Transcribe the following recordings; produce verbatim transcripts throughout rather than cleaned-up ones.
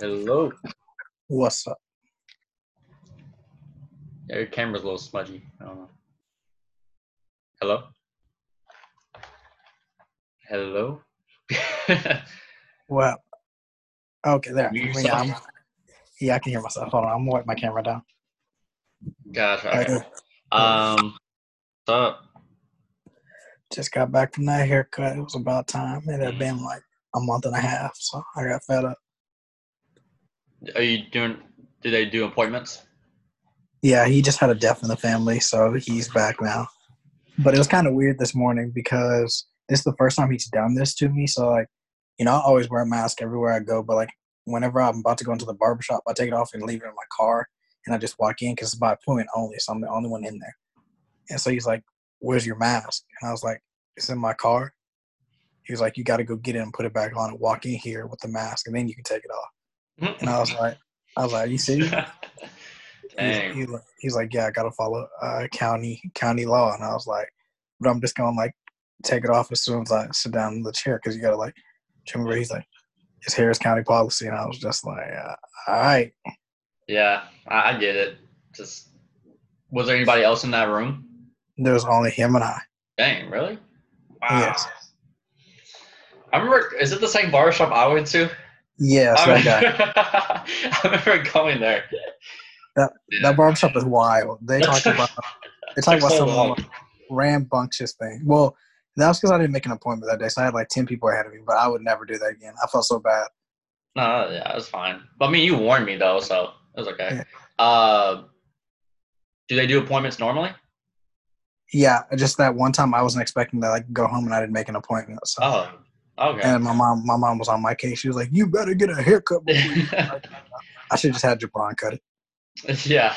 Hello. What's up? Yeah, your camera's a little smudgy. I don't know. Hello? Hello? Well, okay, there. Mute Yeah, yourself? I'm, yeah, I can hear myself. Hold on, I'm gonna wipe my camera down. Gosh, Uh, okay. uh, Um, what's up? just got back from that haircut. It was about time. It had Mm. been like a month and a half, so I got fed up. Are you doing, do they do appointments? Yeah, he just had a death in the family, so he's back now. But it was kind of weird this morning because this is the first time he's done this to me. So like, you know, I always wear a mask everywhere I go, but like whenever I'm about to go into the barbershop, I take it off and leave it in my car, and I just walk in because it's by appointment only, so I'm the only one in there. And so he's like, "Where's your mask?" And I was like, "It's in my car." He was like, "You got to go get it and put it back on and walk in here with the mask, and then you can take it off." And I was like, "I was like, are you serious?" He's Dang. he's like, he's like, "Yeah, I got to follow uh, county county law." And I was like, "But I'm just gonna like take it off as soon as I sit down in the chair because you got to like." Remember, he's like, "It's Harris County policy," and I was just like, uh, "All right." Yeah, I, I get it. Just, was there anybody else in that room? There was only him and I. Dang, really? Wow. Yes, I remember, is it the same barbershop I went to? yes, I that guy. remember, I remember going there. That Yeah. that barbershop is wild. They That talk took, about they that talk took about so some of the long. most rambunctious things. Well, that was because I didn't make an appointment that day, so I had like ten people ahead of me. But I would never do that again. I felt so bad. No, yeah, it was fine. But I mean, you warned me though, so it was okay. Yeah, Uh, do they do appointments normally? yeah. Just that one time, I wasn't expecting to like go home, and I didn't make an appointment. So, Oh, okay. and my mom, my mom was on my case. She was like, "You better get a haircut before you." Like, I should just had Jabron cut it. Yeah.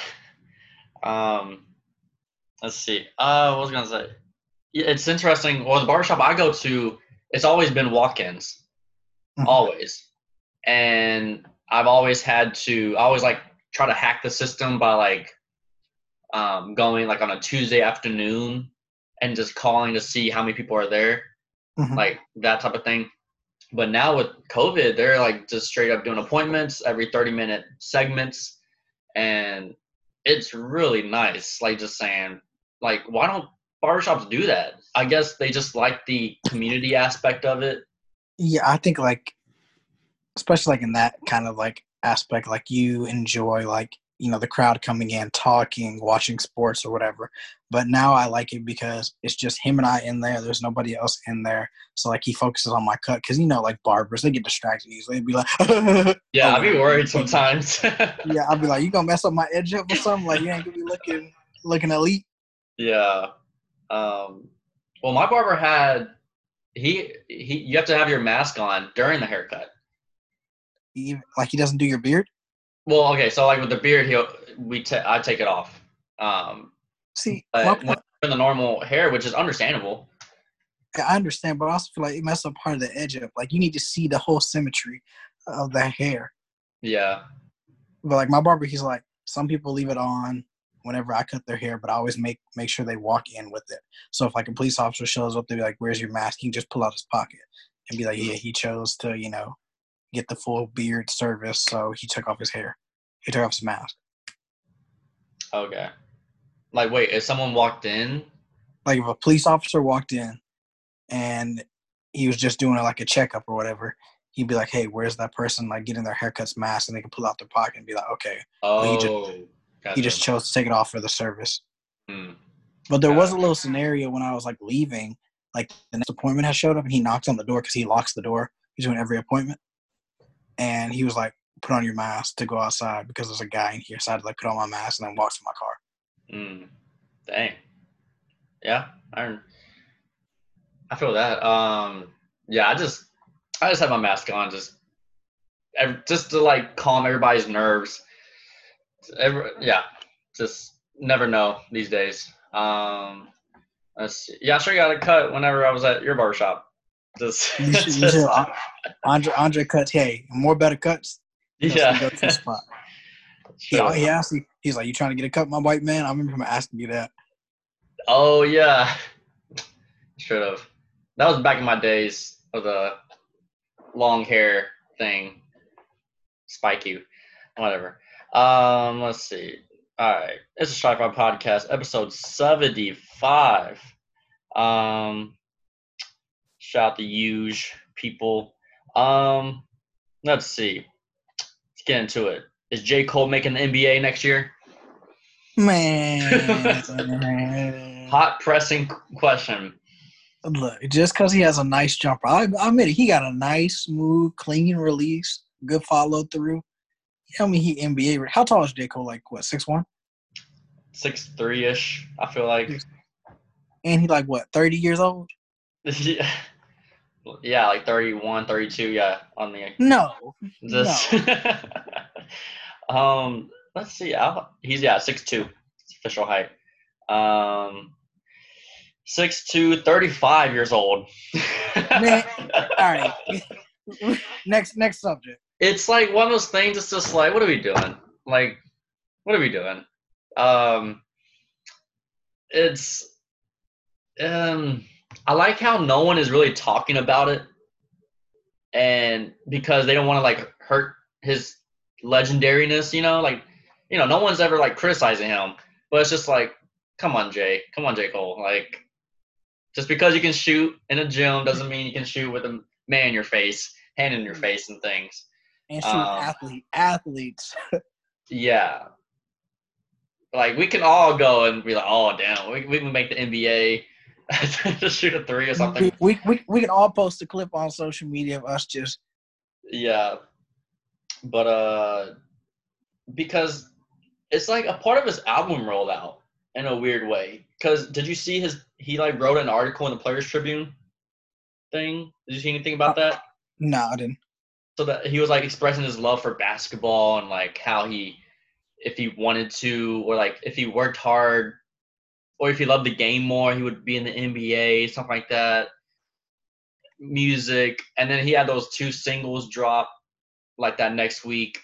Um, let's see. Uh, what was I gonna say? Yeah, it's interesting. Well, the barbershop I go to, it's always been walk-ins, Mhm. always, and I've always had to. I always like try to hack the system by like um, going like on a Tuesday afternoon and just calling to see how many people are there, Mhm. like that type of thing. But now with COVID, they're like just straight up doing appointments every thirty minute segments. And it's really nice. Like just saying, like, why don't barbershops do that? I guess they just like the community aspect of it. Yeah, I think like especially like in that kind of like aspect, like you enjoy like you know the crowd coming in, talking, watching sports or whatever. But now I like it because it's just him and I in there. There's nobody else in there, so like he focuses on my cut because you know like barbers they get distracted easily. They'd be like, Yeah, "Oh I'd be wait, worried sometimes. yeah," I'd be like, "You gonna mess up my edge up or something? Like you ain't gonna be looking looking elite." Yeah. Um, well, my barber had he he. You have to have your mask on during the haircut. He, like he doesn't do your beard. Well, okay, so like with the beard, he'll we ta- I take it off. Um, See, my but when point. in the normal hair, which is understandable. I understand, but I also feel like it messes up part of the edge up. Like you need to see the whole symmetry of the hair. Yeah. But like my barber, he's like, some people leave it on whenever I cut their hair, but I always make make sure they walk in with it. So if like a police officer shows up, they'll be like, "Where's your mask?" He can just pull out his pocket and be like, "Yeah, he chose to, you know, get the full beard service, so he took off his hair. He took off his mask." Okay. Like, wait, if someone walked in, Like if a police officer walked in and he was just doing like a checkup or whatever, he'd be like, "Hey, where's that person like getting their haircuts mask?" And they can pull out their pocket and be like, "Okay, well he just oh, he gotcha. just chose to take it off for the service." Hmm, But there was a gotcha. little scenario when I was like leaving, like the next appointment had showed up and he knocks on the door because he locks the door between every appointment. And he was like, "Put on your mask to go outside because there's a guy in here." So I had to like put on my mask and then walk to my car. Hmm, dang. Yeah, I I feel that. Um, yeah, I just I just have my mask on, just ev- just to like calm everybody's nerves. Every, yeah, just never know these days. Um, let's see. Yeah, I sure got a cut whenever I was at your barbershop. Just, You should, you should, just Andre, Andre cuts, hey, more better cuts. That's the yeah. go-to spot. He, Should he have. asked me, he's like, "You trying to get a cut, my white man?" I remember him asking me that. Oh yeah, should have. That was back in my days of the long hair thing. spike you, whatever. Um, let's see. All right, it's a Sci-Fi Podcast, episode seventy-five. Um, shout out to huge people. Um, let's see. Let's get into it. Is J. Cole making the N B A next year? Man. Hot pressing question. Look, just because he has a nice jumper, I, I admit it, he got a nice, smooth, clean release, good follow through. Tell me he N B A. How tall is J. Cole? Like, what, six one? six three ish, I feel like. And he like, what, thirty years old? Yeah. Yeah, like thirty-one, thirty-two, yeah, on the No. Just, no. um, let's see. I'll, he's yeah, six two, official height. Um, six two, thirty-five years old. Man, all right. next, next subject. It's like one of those things. It's just like, what are we doing? Like, what are we doing? Um, it's um. I like how no one is really talking about it, and because they don't want to like hurt his legendariness, you know, like, you know, no one's ever like criticizing him, but it's just like, come on, Jay, come on, J. Cole, like, just because you can shoot in a gym doesn't mean you can shoot with a man in your face, hand in your face, and things. And shoot um, athlete athletes. Yeah, like we can all go and be like, oh damn, we we can make the N B A. Just shoot a three or something. We, we we can all post a clip on social media of us just. Yeah, but uh, because it's like a part of his album rolled out in a weird way. Because did you see his? He like wrote an article in the Players Tribune thing. Did you see anything about that? No, I didn't. So that he was like expressing his love for basketball and like how he, if he wanted to, or like if he worked hard. Or if he loved the game more, he would be in the N B A, something like that. Music. And then he had those two singles drop like that next week.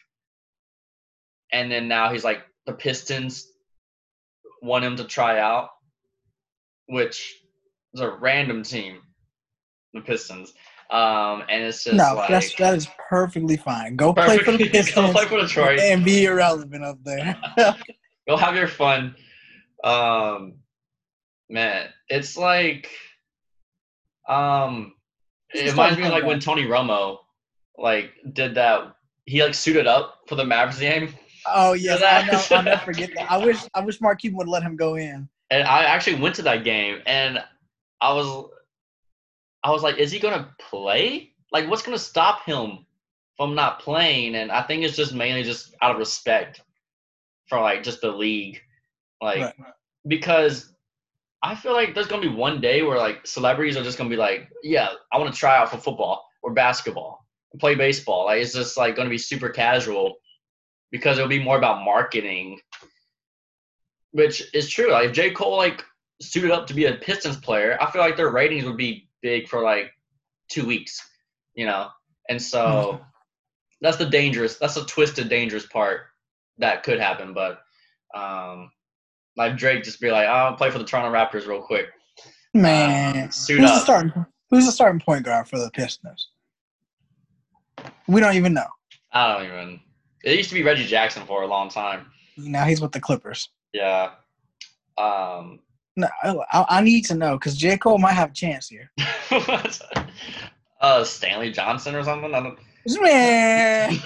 And then now he's like, the Pistons want him to try out, which is a random team, the Pistons. Um, and it's just no, like. That's, that is perfectly fine. Go play for the Pistons. Go play for Detroit. And be irrelevant up there. Go have your fun. Um, man, it's like, um, it reminds me of like when Tony Romo, like, did that. He like suited up for the Mavericks game. Oh yes, I know. I'll never forget that. I wish, I wish Mark Cuban would let him go in. And I actually went to that game, and I was, I was like, is he gonna play? Like, what's gonna stop him from not playing? And I think it's just mainly just out of respect for like just the league. Like, right. Because I feel like there's going to be one day where, like, celebrities are just going to be like, yeah, I want to try out for football or basketball and play baseball. Like, it's just, like, going to be super casual because it'll be more about marketing, which is true. Like, if J. Cole, like, suited up to be a Pistons player, I feel like their ratings would be big for, like, two weeks, you know? And so mm-hmm. that's the dangerous – that's the twisted, dangerous part that could happen. But um, – like Drake just be like, I'll play for the Toronto Raptors real quick. Man, um, suit who's up. the starting? Who's the starting point guard for the Pistons? We don't even know. I don't even. It used to be Reggie Jackson for a long time. Now he's with the Clippers. Yeah. Um. No, I, I need to know because J. Cole might have a chance here. uh, Stanley Johnson or something. I don't. Man.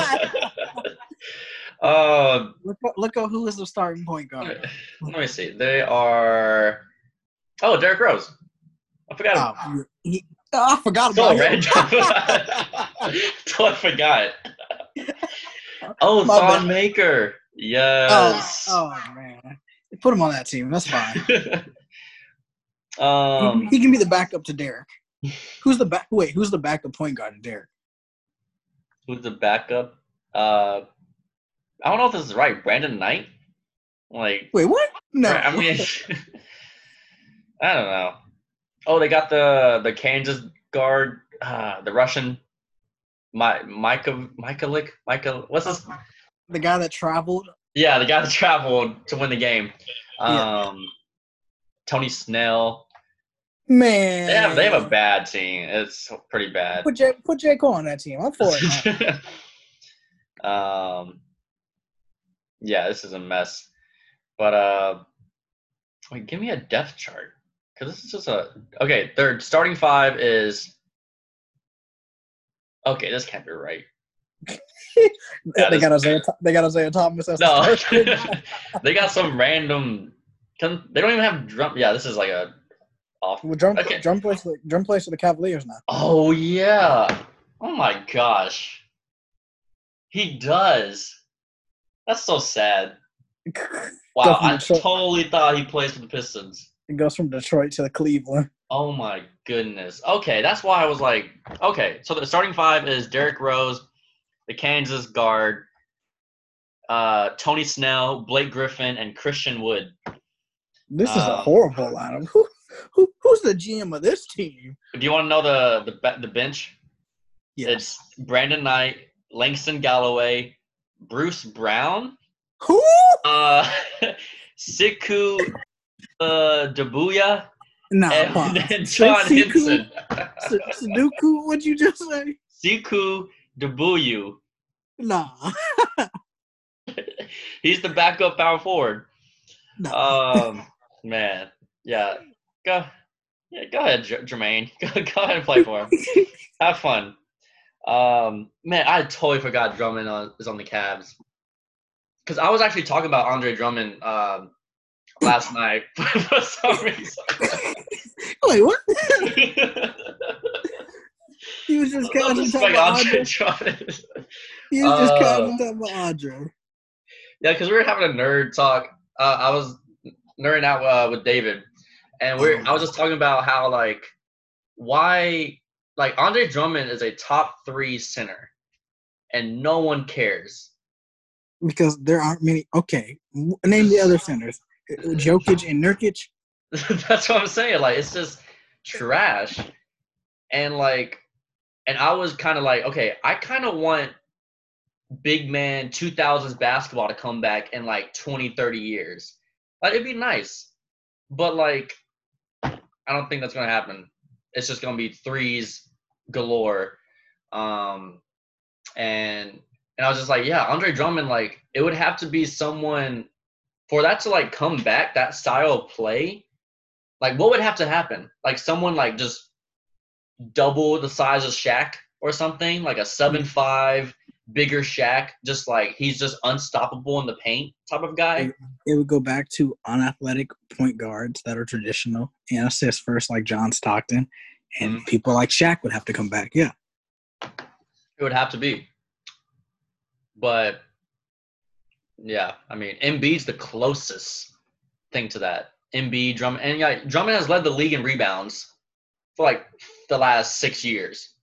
Uh, look, look at who is the starting point guard. Let me see. They are. Oh, Derrick Rose. I forgot. Oh, he, oh, I forgot about him. Totally forgot. Oh, My Thon bad. Maker. Yes. Oh, oh, man. Put him on that team. That's fine. um, he, he can be the backup to Derrick. Who's the back? Wait, who's the backup point guard to Derrick? Who's the backup? Uh. I don't know if this is right. Brandon Knight? Like, wait, what? No. I mean, I don't know. Oh, they got the the Kansas guard, uh, the Russian, My Micah Michaelik Michael. What's this? The guy that traveled. Yeah, the guy that traveled to win the game. Um, yeah. Tony Snell. Man, they have they have a bad team. It's pretty bad. Put J put J. Cole on that team. I'm for it. Um, yeah, this is a mess. But uh, wait, give me a depth chart because this is just a okay. Their starting five is okay. This can't be right. Yeah, they this, got Isaiah. They got Isaiah Thomas as the no, starter. they got some random. They don't even have drum. Yeah, this is like a off. Well, drum Okay. drum plays for the drum plays for the Cavaliers now. Oh yeah. Oh my gosh. He does. That's so sad. Wow, I Detroit. totally thought he plays for the Pistons. It goes from Detroit to the Cleveland. Oh my goodness. Okay, that's why I was like, okay. So the starting five is Derrick Rose, the Kansas guard, uh, Tony Snell, Blake Griffin, and Christian Wood. This is a Um, horrible lineup. Who, who, who's the G M of this team? Do you want to know the the be- the bench? Yeah. It's Brandon Knight, Langston Galloway, Bruce Brown, Who? uh, Siku uh, Dabuya, Nah, and pause. then John Siku- Henson. S- Sudoku, what'd you just say? Siku Dabuyu. Nah. He's the backup power forward. Nah. Um, man, yeah. Go, yeah, go ahead, J- Jermaine. Go, go ahead and play for him. Have fun. Um, man, I totally forgot Drummond on, is on the Cavs. Because I was actually talking about Andre Drummond um, last night for some reason. Wait, what? He was just I love casually this talking like about Andre Andre. Drummond. He was just Uh, casually talking about Andre. Yeah, because we were having a nerd talk. Uh, I was nerding out uh, with David, and we're. Oh. I was just talking about how like why like Andre Drummond is a top three center, and no one cares. Because there aren't many. Okay, name the other centers: Jokic and Nurkic. That's what I'm saying. Like it's just trash, and like, and I was kind of like, okay, I kind of want big man two thousands basketball to come back in like twenty, thirty years. Like it'd be nice, but like I don't think that's gonna happen. It's just gonna be threes galore, um, and and I was just like, yeah, Andre Drummond, like it would have to be someone for that to like come back, that style of play. Like what would have to happen? Like someone like just double the size of Shaq or something, like a seven five bigger Shaq, just like he's just unstoppable in the paint type of guy. It, it would go back to unathletic point guards that are traditional and assist first, like John Stockton, and Mhm. people like Shaq would have to come back. Yeah, It would have to be. But yeah, I mean, Embiid's the closest thing to that. Embiid, Drummond, and yeah, Drummond has led the league in rebounds for like the last six years.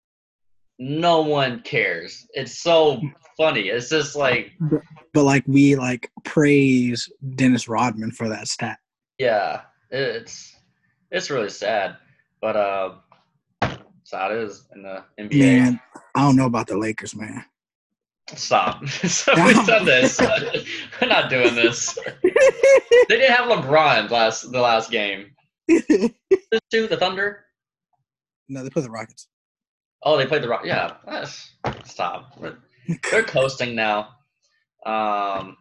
No one cares. It's so funny. It's just like, but like we like praise Dennis Rodman for that stat. yeah, it's it's really sad. But uh, that's how it is in the N B A. Man, I don't know about the Lakers, man. Stop. So we've done this. We're not doing this. They didn't have LeBron last the last game. The two, the Thunder. No, they play the Rockets. Oh, they played the Rock. Yeah, that's, stop. They're coasting now. Um,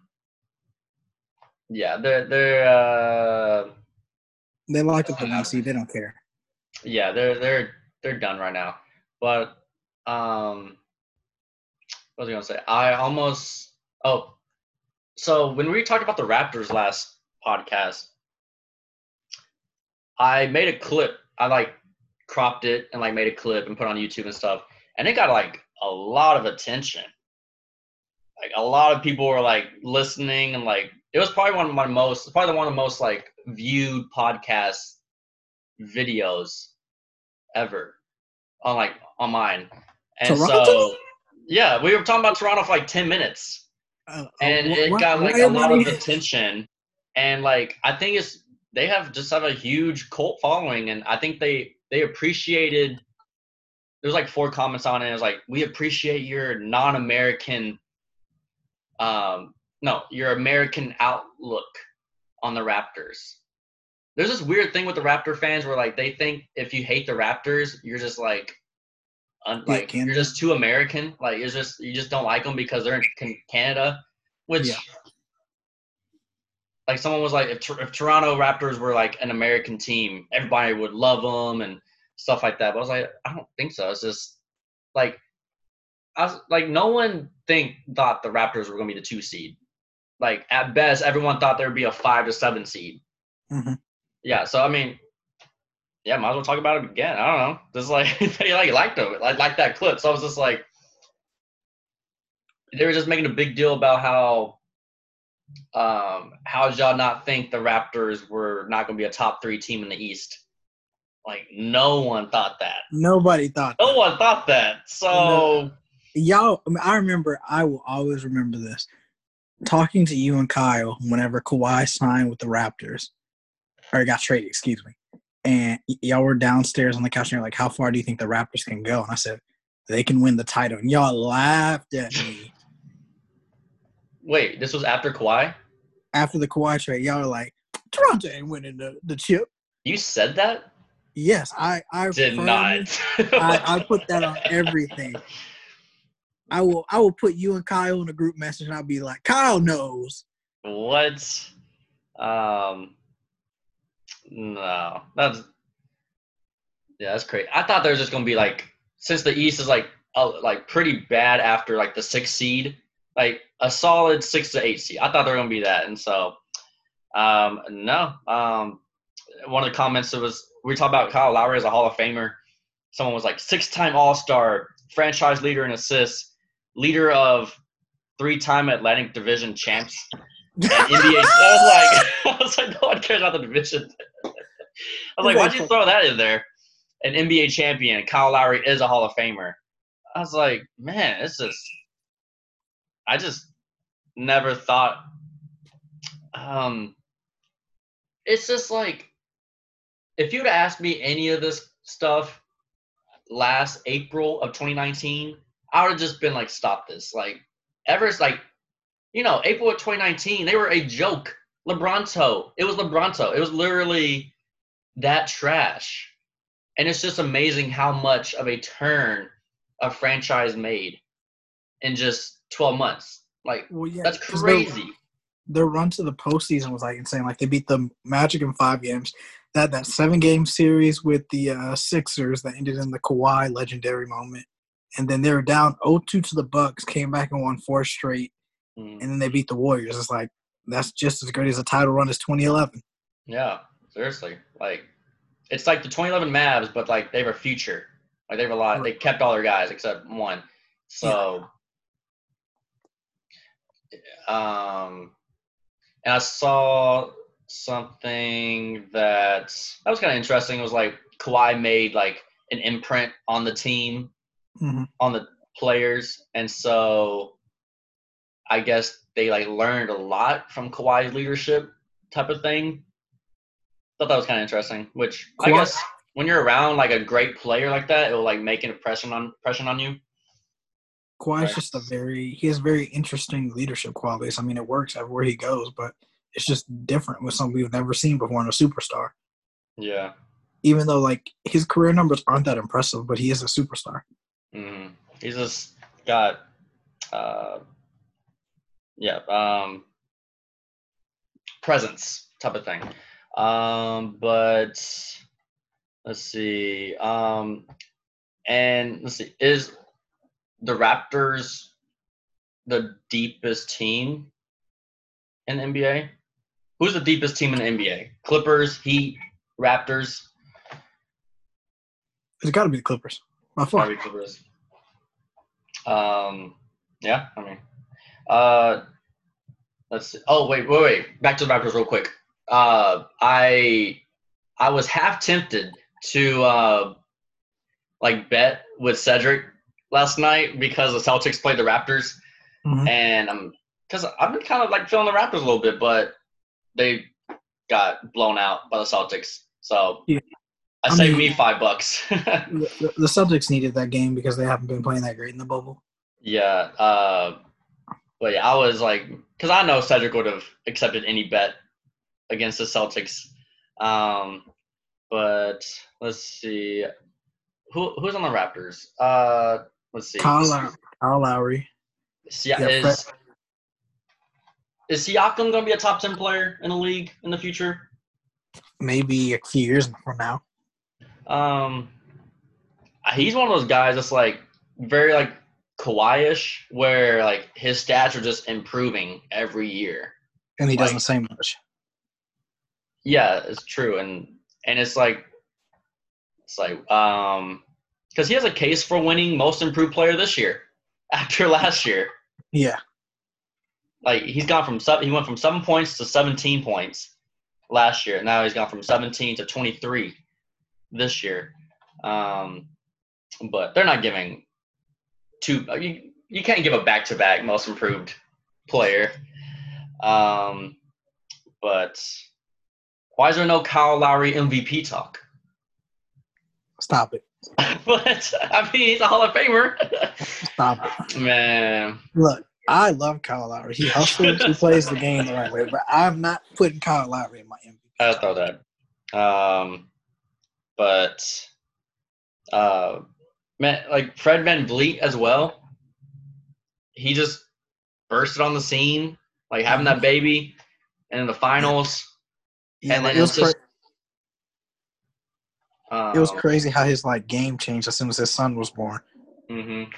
yeah, they're they're uh, They locked up the one seed. They don't care. yeah, they're they're they're done right now. But um, what was I gonna say? I almost oh, so when we talked about the Raptors last podcast, I made a clip. I like cropped it and like made a clip and put it on YouTube and stuff, and it got like a lot of attention. Like a lot of people were like listening, and like it was probably one of my most, probably one of the most like viewed podcast videos ever on like on mine. And Toronto? so yeah, we were talking about Toronto for like ten minutes, Uh, and uh, it why- got like why a lot of everybody- attention. And like I think it's they have just have a huge cult following, and I think they they appreciated. There's like four comments on it. It was like, we appreciate your non-American, um, no, your American outlook on the Raptors. There's this weird thing with the Raptor fans where like they think if you hate the Raptors, you're just like un, Yeah, like you're Canada. just too American. Like it's just you just don't like them because they're in can- Canada, which Yeah. like someone was like if, if Toronto Raptors were like an American team, everybody would love them and stuff like that. But I was like, I don't think so. It's just like I was like no one think thought the Raptors were going to be the two seed. Like at best, everyone thought there would be a five to seven seed. Mm-hmm. Yeah, so I mean, yeah, might as well talk about it again. I don't know, just like they like liked them, like like that clip. So I was just like, they were just making a big deal about how, um, how did y'all not think the Raptors were not going to be a top three team in the East? Like no one thought that. Nobody thought No that. one thought that. So No. Y'all, I, mean, I remember. I will always remember this. Talking to you and Kyle whenever Kawhi signed with the Raptors, or got traded, excuse me. And y- y'all were downstairs on the couch and you're like, how far do you think the Raptors can go? And I said, they can win the title. And y'all laughed at me. wait, this was after Kawhi? After the Kawhi trade, y'all were like, Toronto ain't winning the, the chip. You said that? Yes, I, I Did firmly, not. I, I put that on everything. I will I will put you and Kyle in a group message and I'll be like, Kyle knows. What? Um, no, that's yeah, that's crazy. I thought there was just gonna be like, since the East is like uh, like pretty bad after like the sixth seed, like a solid six to eight seed. I thought there were gonna be that, and so um, no. Um, one of the comments that was we talked about Kyle Lowry as a Hall of Famer. Someone was like six-time All-Star, franchise leader in assists, leader of three-time Atlantic Division champs. And N B A, I was like, I was like, no one cares about the division. I was like, why'd you throw that in there? An N B A champion, Kyle Lowry is a Hall of Famer. I was like, man, it's just, I just never thought. Um, it's just like, if you'd have asked me any of this stuff last April of twenty nineteen, I would have just been like, stop this. Like, ever, like, you know, April of twenty nineteen, they were a joke. LeBronto. It was LeBronto. It was literally that trash. And it's just amazing how much of a turn a franchise made in just twelve months. Like, Well, yeah, that's 'cause their, crazy. their run to the postseason was like insane. Like they beat the Magic in five games. They had that seven game series with the uh, Sixers that ended in the Kawhi legendary moment. And then they were down oh two to the Bucks, came back and won four straight. Mm. And then they beat the Warriors. It's like, that's just as good as a title run as twenty eleven. Yeah, seriously. Like, it's like the twenty eleven Mavs, but like they have a future. Like they have a lot. They kept all their guys except one. So, um, and I saw something that that was kind of interesting. It was like Kawhi made like an imprint on the team, Mm-hmm. on the players, and so I guess they like learned a lot from Kawhi's leadership type of thing. Thought that was kind of interesting. Which I Kawhi- guess when you're around like a great player like that, it will like make an impression on impression on you. Kawhi's Right. just a very he has very interesting leadership qualities. I mean, it works everywhere he goes, but it's just different with something we've never seen before in a superstar. Yeah. Even though like his career numbers aren't that impressive, but he is a superstar. Mm-hmm. He's just got, uh, yeah, um, presence type of thing. Um, but let's see. Um, and let's see. Is the Raptors the deepest team in the N B A? Who's the deepest team in the N B A? Clippers, Heat, Raptors. It's got to be the Clippers. By far. Gotta be Clippers. Um, yeah, I mean, uh, let's see. Oh wait, wait, wait. Back to the Raptors real quick. Uh, I I was half tempted to uh, like bet with Cedric last night because the Celtics played the Raptors, Mm-hmm. and I'm because I've been kind of like feeling the Raptors a little bit, but they got blown out by the Celtics. So Yeah. I, I saved mean, me five bucks. the, the Celtics needed that game because they haven't been playing that great in the bubble. Yeah. Uh, but yeah, I was like, because I know Cedric would have accepted any bet against the Celtics. Um, but let's see. who who's on the Raptors? Uh, let's see. Kyle, Low- Kyle Lowry. Si- Yeah, Fred. is is Siakam going to be a top ten player in the league in the future? Maybe a few years from now. Um, he's one of those guys that's like very like Kawhi-ish, where like his stats are just improving every year. And he Like, doesn't say much. Yeah, it's true, and and it's like it's like um because he has a case for winning most improved player this year after last year. Yeah. Like he's gone from seven, he went from seven points to seventeen points last year. Now he's gone from seventeen to twenty-three this year. Um, but they're not giving two. You, you can't give a back-to-back most improved player. Um, but why is there no Kyle Lowry M V P talk? Stop it. But I mean, he's a Hall of Famer. Stop it. Man. Look, I love Kyle Lowry. He hustles. He plays the game the right way. But I'm not putting Kyle Lowry in my M V P. I thought that. Um, but uh, man, like Fred VanVleet as well. He just bursted on the scene, like having that baby, and in the finals. Yeah, and like then it was it's just, cra- um, it was crazy how his like game changed as soon as his son was born. Mm-hmm.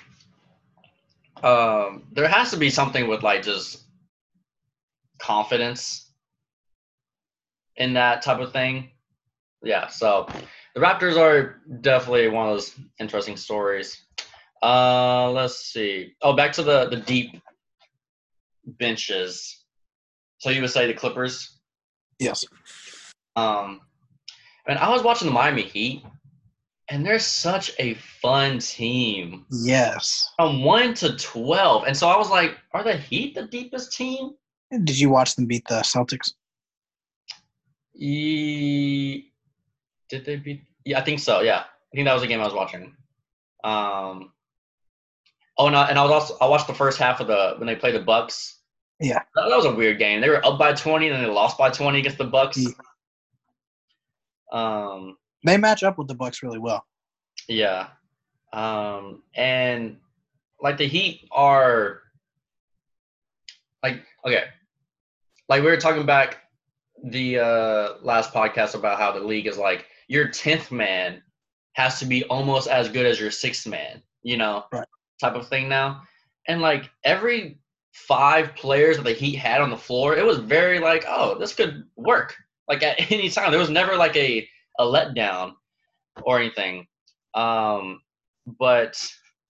Um, there has to be something with like just confidence in that type of thing. Yeah, so the Raptors are definitely one of those interesting stories. Uh, let's see. Oh, back to the, the deep benches. So you would say the Clippers? Yes. Um, and I was watching the Miami Heat, and they're such a fun team. Yes. From one to twelve. And so I was like, are the Heat the deepest team? Did you watch them beat the Celtics? E- Did they beat? Yeah, I think so. Yeah, I think that was the game I was watching. Um, oh, and I, and I was also I watched the first half of the when they played the Bucks. Yeah, that, that was a weird game. They were up by twenty, and then they lost by twenty against the Bucks. Yeah. Um, they match up with the Bucks really well. Yeah, um, and like the Heat are like okay, like we were talking back the uh, last podcast about how the league is like your tenth man has to be almost as good as your sixth man, you know, right. type of thing now. And like every five players that the Heat had on the floor, it was very like, oh, this could work. Like at any time, there was never like a, a letdown or anything. Um, but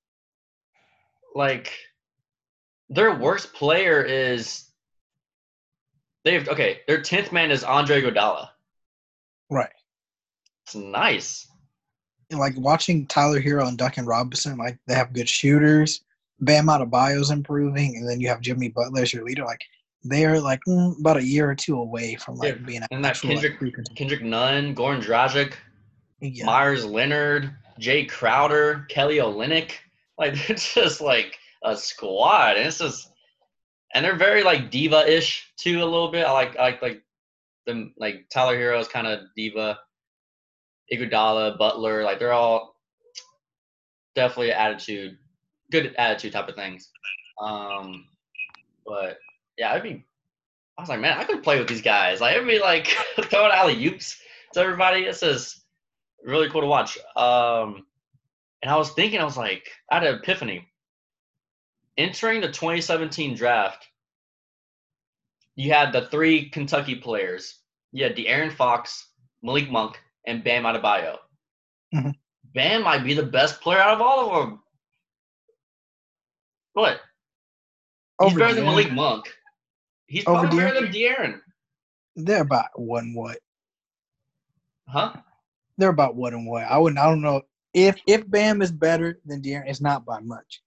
like their worst player is they've okay, their tenth man is Andre Iguodala. Right. It's nice. And like watching Tyler Hero and Duncan Robinson, like they have good shooters. Bam Adebayo's improving, and then you have Jimmy Butler as your leader. Like they're like mm, about a year or two away from like Yeah, being and that actual, Kendrick like, Kendrick Nunn, Goran Dragic, yeah. Myers Leonard, Jay Crowder, Kelly Olynyk. Like they're just like a squad, and it's just and they're very like diva-ish too a little bit. I like I like like them like Tyler Hero is kind of diva. Iguodala, Butler, like they're all definitely attitude, good attitude type of things. Um, but yeah, I'd be. I was like, man, I could play with these guys. Like, it'd be like throwing alley oops to everybody. This is really cool to watch. Um, and I was thinking, I was like, I had an epiphany. Entering the twenty seventeen draft, you had the three Kentucky players. You had De'Aaron Fox, Malik Monk, and Bam Adebayo. Mm-hmm. Bam might be the best player out of all of them. What? He's Over better De'Aaron. than Malik Monk. He's Over probably better De'Aaron? than De'Aaron. They're about one and what? Huh? They're about one and what? I wouldn't. I don't know if if Bam is better than De'Aaron. It's not by much.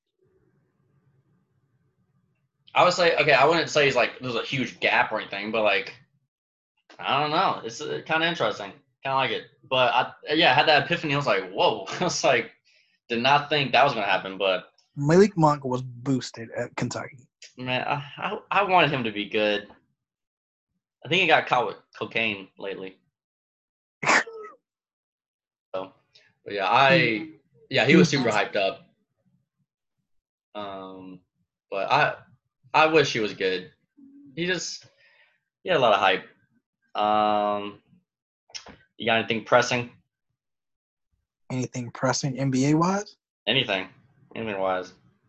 I would say okay. I wouldn't say he's like there's a huge gap or anything, but like I don't know. It's uh, kind of interesting. Kind of like it. But I yeah, I had that epiphany. I was like, whoa. I was like, did not think that was gonna happen. But Malik Monk was boosted at Kentucky. man, I I, I wanted him to be good. I think he got caught with cocaine lately. So, but yeah, I Yeah, he He was was super nice. hyped up. Um, but I I wish he was good. He just he had a lot of hype. Um, you got anything pressing? Anything pressing N B A wise? Anything? Anything wise?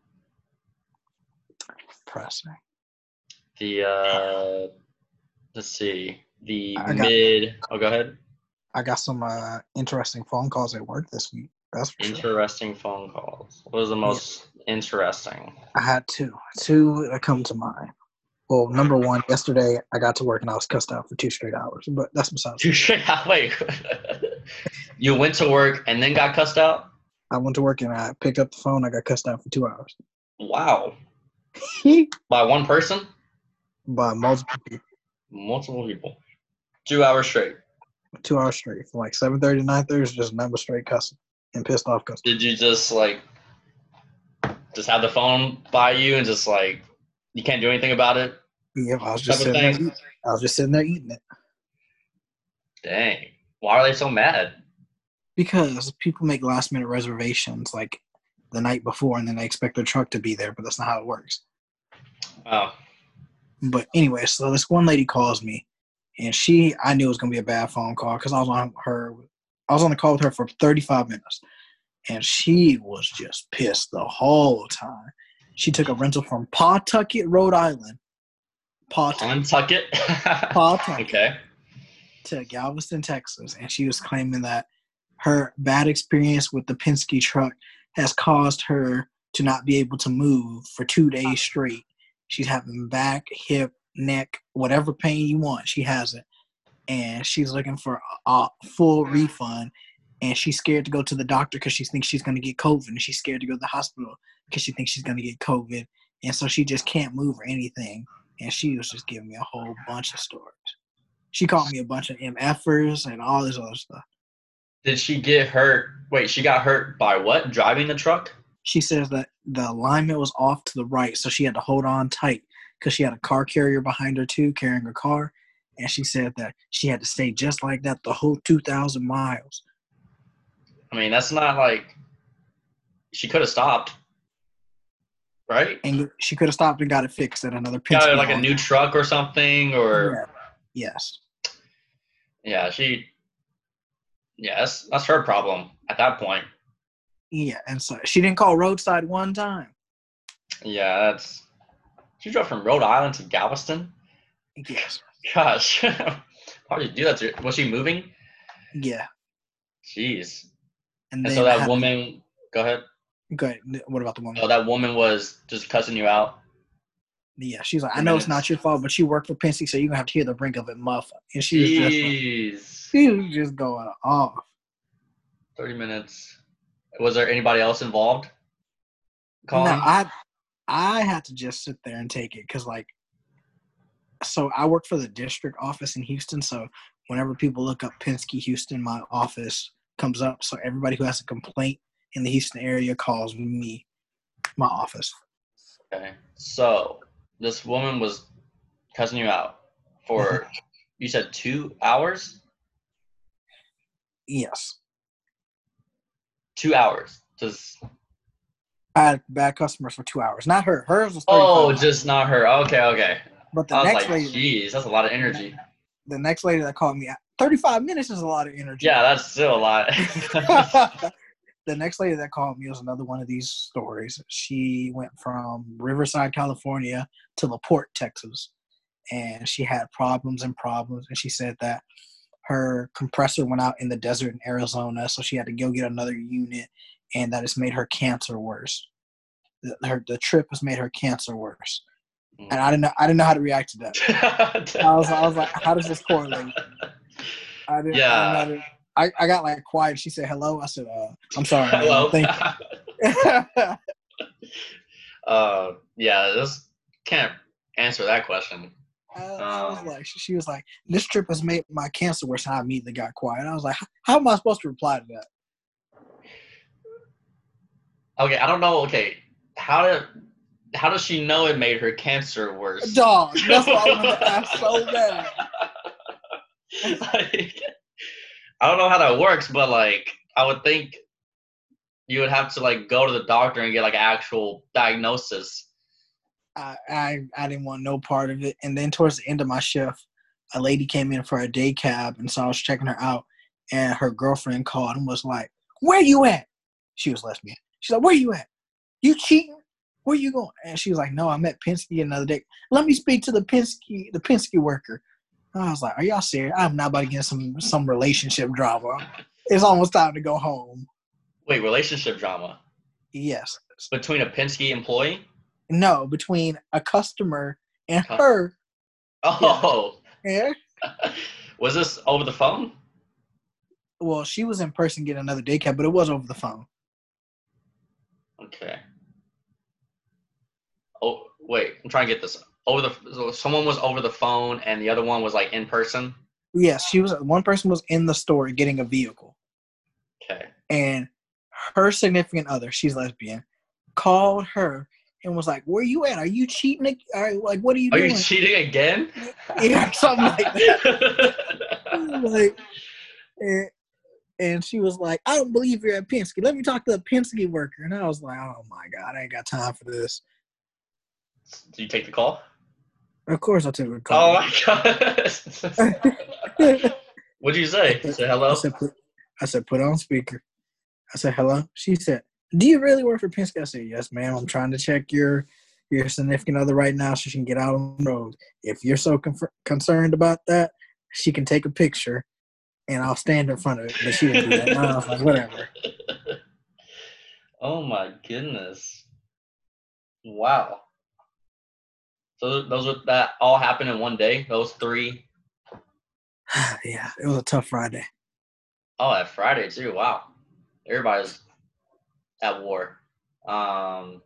Pressing. The uh, let's see. The I got mid. Oh, go ahead. I got some uh, interesting phone calls at work this week. That's for sure. Interesting phone calls. What was the Yeah, most interesting? I had two. Two that come to mind. Well, number one, yesterday I got to work and I was cussed out for two straight hours, but that's besides the Two point. straight. Wait. You went to work and then got cussed out? I went to work and I picked up the phone. I got cussed out for two hours Wow. By one person? by multiple people. Multiple people. Two hours straight. Two hours straight from like seven thirty to nine thirty is just number straight cussing and pissed off customers. Did you just like just have the phone by you and just like you can't do anything about it Yeah, I was type just of sitting there. thing? Eating. I was just sitting there eating it Dang. Why are they so mad? because people make last minute reservations like the night before and then they expect their truck to be there, but that's not how it works. Oh. But anyway, so this one lady calls me, and she, I knew it was gonna be a bad phone call because I was on her, I was on the call with her for thirty-five minutes, and she was just pissed the whole time. She took a rental from Pawtucket, Rhode Island, Pawtucket, Untuck Pawtucket Okay. to Galveston, Texas, and she was claiming that her bad experience with the Penske truck has caused her to not be able to move for two days straight. She's having back, hip, neck, whatever pain you want, she has it. And she's looking for a, a full refund. And she's scared to go to the doctor because she thinks she's going to get COVID. And she's scared to go to the hospital because she thinks she's going to get COVID. And so she just can't move or anything. And she was just giving me a whole bunch of stories. She called me a bunch of M Fers and all this other stuff. Did she get hurt? Wait, she got hurt by what? Driving the truck? She says that the alignment was off to the right, so she had to hold on tight because she had a car carrier behind her too, carrying her car. And she said that she had to stay just like that the whole two thousand miles. I mean, that's not like she could have stopped, right? And she could have stopped and got it fixed at another Got her Penske. like a new truck or something, or yeah. Yes. Yeah, she. Yeah, that's that's her problem at that point. Yeah, and so she didn't call roadside one time. Yeah, that's. She drove from Rhode Island to Galveston. Yes. Gosh, how did you do that? To, was she moving? Yeah. Jeez. And, And then so that had, woman. Go ahead. Go ahead. What about the woman? Oh, that woman was just cussing you out. Yeah, she's like, For I know it's minutes. not your fault, but you work for Penske, so you're gonna have to hear the brink of it, muff. And she was Jeez. just, she was just going off. Thirty minutes. Was there anybody else involved? Calling? No, I, I had to just sit there and take it because, like, so I work for the district office in Houston. So whenever people look up Penske Houston, my office comes up. So everybody who has a complaint in the Houston area calls me, my office. Okay. So this woman was cussing you out for, you said two hours? Yes. Two hours. Just. I had bad customers for two hours. Not her. Hers was thirty-five Oh, minutes. just not her. Okay, okay. But the I was next like, lady, geez, that's a lot of energy. the next lady that called me, thirty-five minutes is a lot of energy. Yeah, that's still a lot. The next lady that called me was another one of these stories. She went from Riverside, California to LaPorte, Texas. And she had problems and problems. And she said that her compressor went out in the desert in Arizona, so she had to go get another unit, and that it's made her cancer worse. The, her, the trip has made her cancer worse. Mm. And I didn't know I didn't know how to react to that. I was I was like, how does this correlate? I didn't, yeah. I, didn't I, I got like quiet. She said hello. I said, uh, I'm sorry. Hello. Thank you. uh, yeah, this can't answer that question. I, I was like, she was like, this trip has made my cancer worse. And I immediately got quiet. I was like, how am I supposed to reply to that? Okay, I don't know. Okay, how did how does she know it made her cancer worse? Dog, that's what I wanted to ask so bad. Like, I don't know how that works, but like, I would think you would have to like go to the doctor and get like an actual diagnosis. I, I I didn't want no part of it. And then towards the end of my shift, a lady came in for a day cab, and so I was checking her out, and her girlfriend called and was like, "Where you at?" She was lesbian. She's like, "Where you at? You cheating? Where you going?" And she was like, "No, I met Penske another day. Let me speak to the Penske the Penske worker." And I was like, "Are y'all serious? I'm not about to get some some relationship drama. It's almost time to go home." Wait, relationship drama Yes. between a Penske employee? No, between a customer and Huh. her. Oh, Yeah. was this over the phone? Well, she was in person getting another day cab, but it was over the phone. Okay. Oh, wait, I'm trying to get this over the. So someone was over the phone, and the other one was like in person. Yes, she was. One person was in the store getting a vehicle, Okay. and her significant other, she's lesbian, called her and was like, "Where you at? Are you cheating? ag- Are, like, what are you Are you doing?" cheating again? Yeah, something like that. Like, and, and she was like, "I don't believe you're at Penske. Let me talk to the Penske worker." And I was like, "Oh my god, I ain't got time for this." Did you take the call? Of course, I took a Oh call. my god! What did you say? I Say said, I hello. said, put, I said, put it on speaker. I said, hello. She said, do you really work for Penske? I said, yes, ma'am. I'm trying to check your your significant other right now so she can get out on the road. If you're so con- concerned about that, she can take a picture and I'll stand in front of it. But she didn't do that. And I was like, whatever. Oh my goodness! Wow. So those were that all happened in one day. Those three. Yeah, it was a tough Friday. Oh, that Friday too. Wow. Everybody's at war. Um.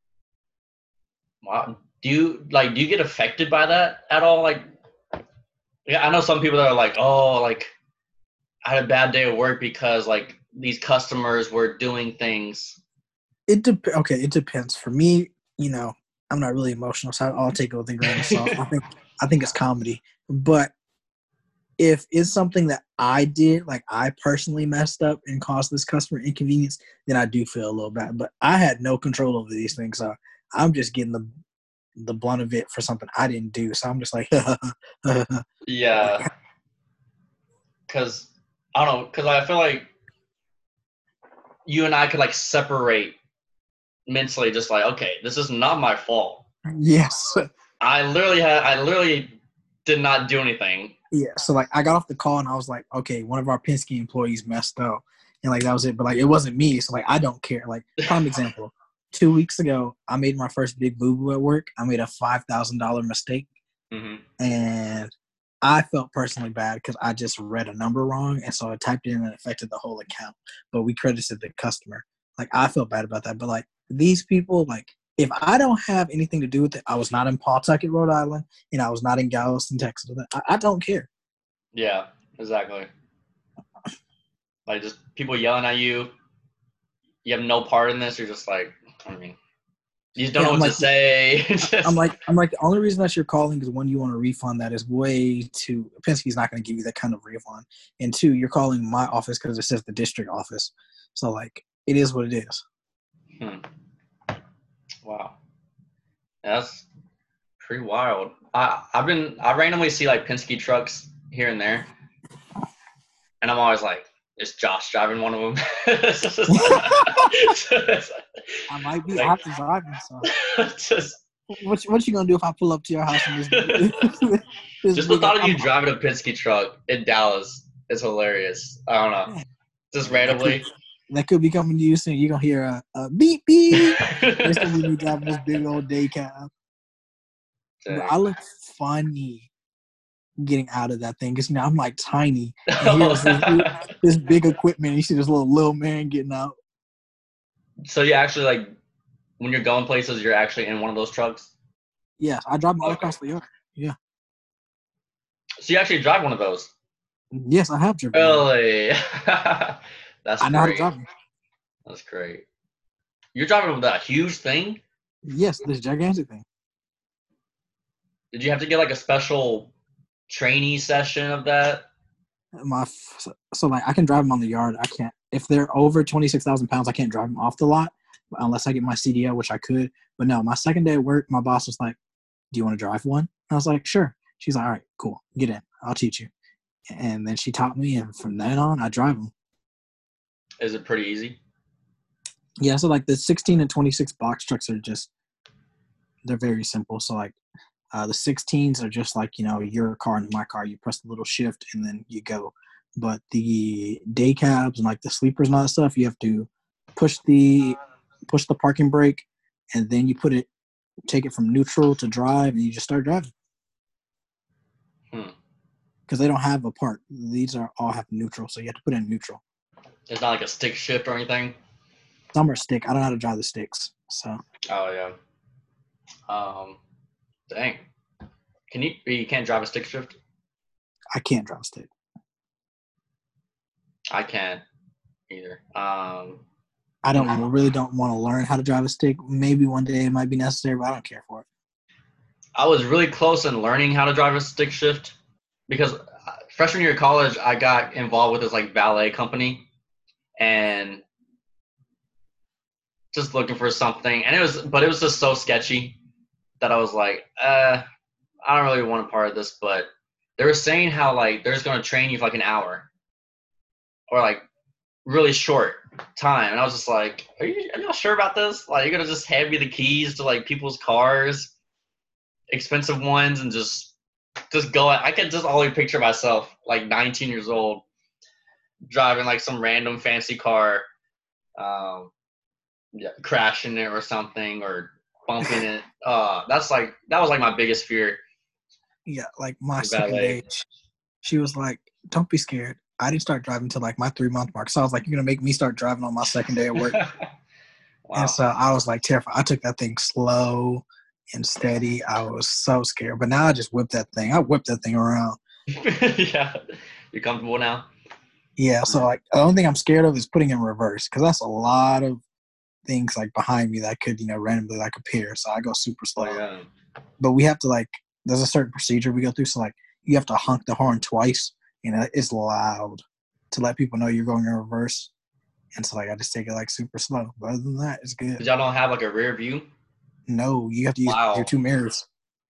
Wow. Do you like? Do you get affected by that at all? Like, yeah, I know some people that are like, oh, like I had a bad day at work because like these customers were doing things. It dep- Okay, it depends. For me, you know, I'm not really emotional, so I'll take it with a grain of salt. I think I think it's comedy. But if it's something that I did, like I personally messed up and caused this customer inconvenience, then I do feel a little bad. But I had no control over these things, so I'm just getting the the blunt of it for something I didn't do. So I'm just like, Yeah. Because I don't know. Because I feel like you and I could like separate mentally, just like, okay, this is not my fault. yes, I literally had, I literally did not do anything. yeah. So like, I got off the call and I was like, okay, one of our Penske employees messed up, and like that was it. But like, it wasn't me, so like, I don't care. Like, prime example. Two weeks ago, I made my first big boo boo at work. I made a five thousand dollar mistake, Mm-hmm. and I felt personally bad because I just read a number wrong, and so I typed it in and it affected the whole account. But we credited the customer. Like, I felt bad about that. But like, these people, like, if I don't have anything to do with it, I was not in Pawtucket, Rhode Island, and I was not in Galveston, Texas. I, I don't care. Yeah, exactly. Like just people yelling at you. You have no part in this. You're just like, I mean, you just don't Yeah, know I'm what to like, say. Just, I'm like, I'm like, the only reason that you're calling is one, you want a refund that is way too. Penske's not going to give you that kind of refund, and two, you're calling my office because it says the district office. So like, it is what it is. hmm. Wow, that's pretty wild. I I've been I randomly see like Penske trucks here and there, and I'm always like, is Josh driving one of them? I might be. I like, have to drive him. So, just what what you gonna do if I pull up to your house and this this just the big? thought of I'm, you driving a Penske truck in Dallas is hilarious. I don't know, just that could randomly. that could be coming to you soon. You're gonna hear a, a beep beep. It's gonna be me driving this big old day cab. But I look funny getting out of that thing because you know I'm like tiny, and here's this, this big equipment. And you see this little little man getting out. So you actually like when you're going places, you're actually in one of those trucks? Yes, I drive them all Okay. across the yard. Yeah. So you actually drive one of those? Yes, I have driven. Really? That's I know how to great. drive them. That's great. You're driving with that huge thing? Yes, this gigantic thing. Did you have to get like a special trainee session of that? My so like I can drive them on the yard. I can't if they're over twenty-six thousand pounds, I can't drive them off the lot unless I get my C D L, which I could. But no, my second day at work, my boss was like, do you want to drive one? I was like, sure. She's like, all right, cool. Get in. I'll teach you. And then she taught me, and from then on, I drive them. Is it pretty easy? Yeah, so like the sixteen and twenty-six box trucks are just, they're very simple. So like uh, the sixteens are just like, you know, your car and my car. You press the little shift and then you go. But the day cabs and like the sleepers and all that stuff, you have to push the push the parking brake, and then you put it, take it from neutral to drive, and you just start driving. Hmm. Because they don't have a park. These are all have neutral, so you have to put it in neutral. It's not like a stick shift or anything? Some are stick. I don't know how to drive the sticks. So. Oh, yeah. Um, dang. Can you, you can't drive a stick shift? I can't drive a stick. I can't either. Um, I don't really don't want to learn how to drive a stick. Maybe one day it might be necessary, but I don't care for it. I was really close in learning how to drive a stick shift because freshman year of college, I got involved with this like valet company and just looking for something. And it was, but it was just so sketchy that I was like, uh, I don't really want a part of this. But they were saying how like they're just going to train you for like an hour or like really short time. And I was just like, are you, are you not sure about this? Like, you're going to just hand me the keys to like people's cars, expensive ones, and just just go. I can just only picture myself like nineteen years old driving like some random fancy car, um, yeah, crashing it or something or bumping it. Uh, that's like that was like my biggest fear. Yeah, like my second day, she was like, "Don't be scared." I didn't start driving until like my three month mark, so I was like, "You're gonna make me start driving on my second day at work." Wow. And so I was like terrified. I took that thing slow and steady. I was so scared, but now I just whip that thing. I whip that thing around. Yeah, you're comfortable now. Yeah, so like the only thing I'm scared of is putting in reverse because that's a lot of things like behind me that could, you know, randomly like appear. So I go super slow. Oh, yeah. But we have to like, there's a certain procedure we go through. So like you have to honk the horn twice, and it's loud to let people know you're going in reverse. And so like I just take it like super slow. But other than that, it's good. Because y'all don't have like a rear view? No, you have to use wow. your two mirrors.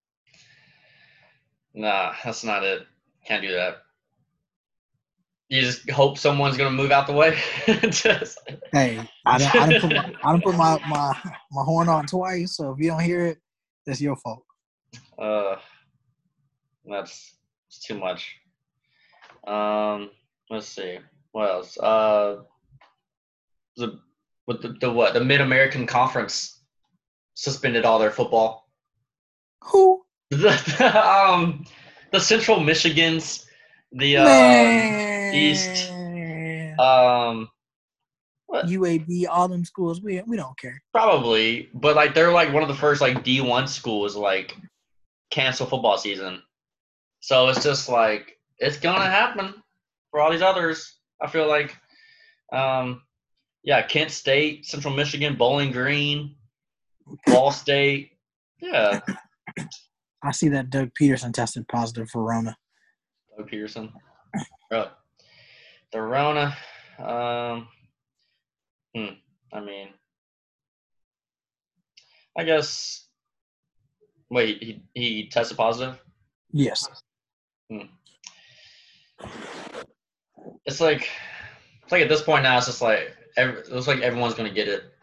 Nah, that's not it. Can't do that. You just hope someone's gonna move out the way. just... Hey, I don't, I don't put, my, I don't put my, my my horn on twice. So if you don't hear it, that's your fault. Uh, that's it's too much. Um, let's see what else. Uh, the with the, the what the Mid American Conference suspended all their football. Who? The um the Central Michigans, the um, East um what? U A B, all them schools, we we don't care. Probably, but like they're like one of the first like D one schools like cancel football season. So it's just like it's gonna happen for all these others. I feel like um yeah, Kent State, Central Michigan, Bowling Green, Ball State. Yeah. I see that Doug Peterson tested positive for Rona. Doug Peterson. Really? The Rona. Um, hmm. I mean, I guess. Wait, he he tested positive? Yes. Hmm. It's like, it's like at this point now, it's just like every, it looks like everyone's gonna get it,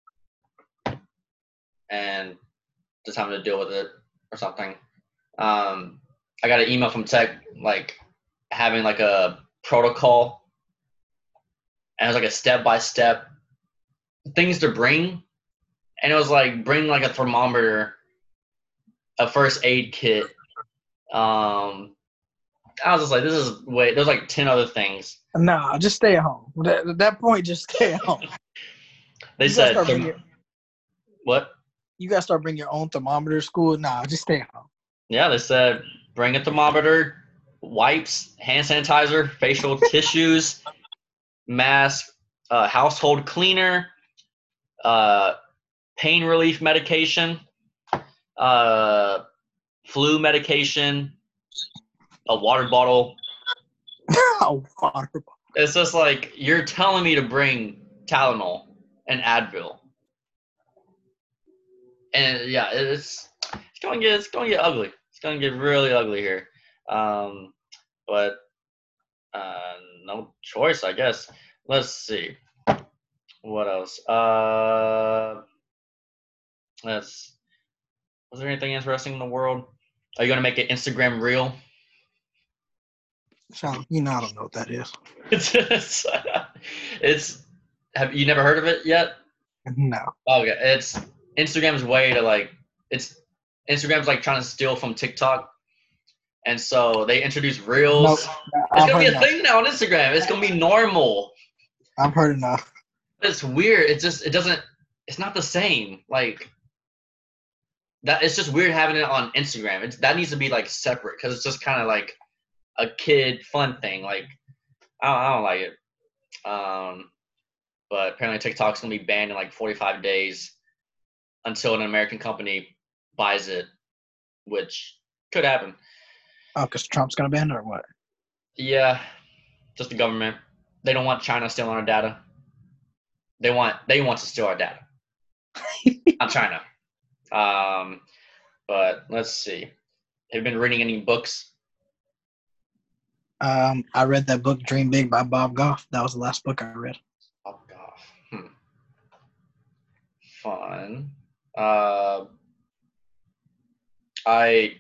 and just having to deal with it or something. Um, I got an email from Tech like having like a protocol, and it was like a step by step things to bring, and it was like bring like a thermometer, a first aid kit. Um, I was just like, this is wait. There's like ten other things. No, just stay at home. At that point, just stay at home. They you said therm- your, what? You gotta start bringing your own thermometer to school. Nah, just stay at home. Yeah, they said bring a thermometer, wipes, hand sanitizer, facial tissues, mask, uh, household cleaner, uh, pain relief medication, uh, flu medication, a water bottle. Oh, water bottle. It's just like you're telling me to bring Tylenol and Advil, and yeah, it's it's going to get it's going to get ugly. It's going to get really ugly here. Um, but uh, no choice, I guess. Let's see what else. Uh, let's. Was there anything interesting in the world? Are you going to make an Instagram reel? So, you know, I don't know what that is. It's, it's, it's have you never heard of it yet? No. Okay, it's Instagram's way to like it's Instagram's like trying to steal from TikTok, and so they introduce reels. Nope. It's I've gonna be a heard thing now on Instagram. It's gonna be normal. I've heard enough. It's weird. It just it doesn't. It's not the same. Like that. It's just weird having it on Instagram. It's that needs to be like separate because it's just kind of like a kid fun thing. Like I don't, I don't like it. Um, but apparently TikTok's gonna be banned in like forty-five days until an American company buys it, which could happen. Oh, because Trump's gonna ban it or what? Yeah, just the government. They don't want China stealing our data. They want they want to steal our data, not China. Um, but let's see. Have you been reading any books? Um, I read that book Dream Big by Bob Goff. That was the last book I read. Bob Goff. Hmm. Fun. Uh, I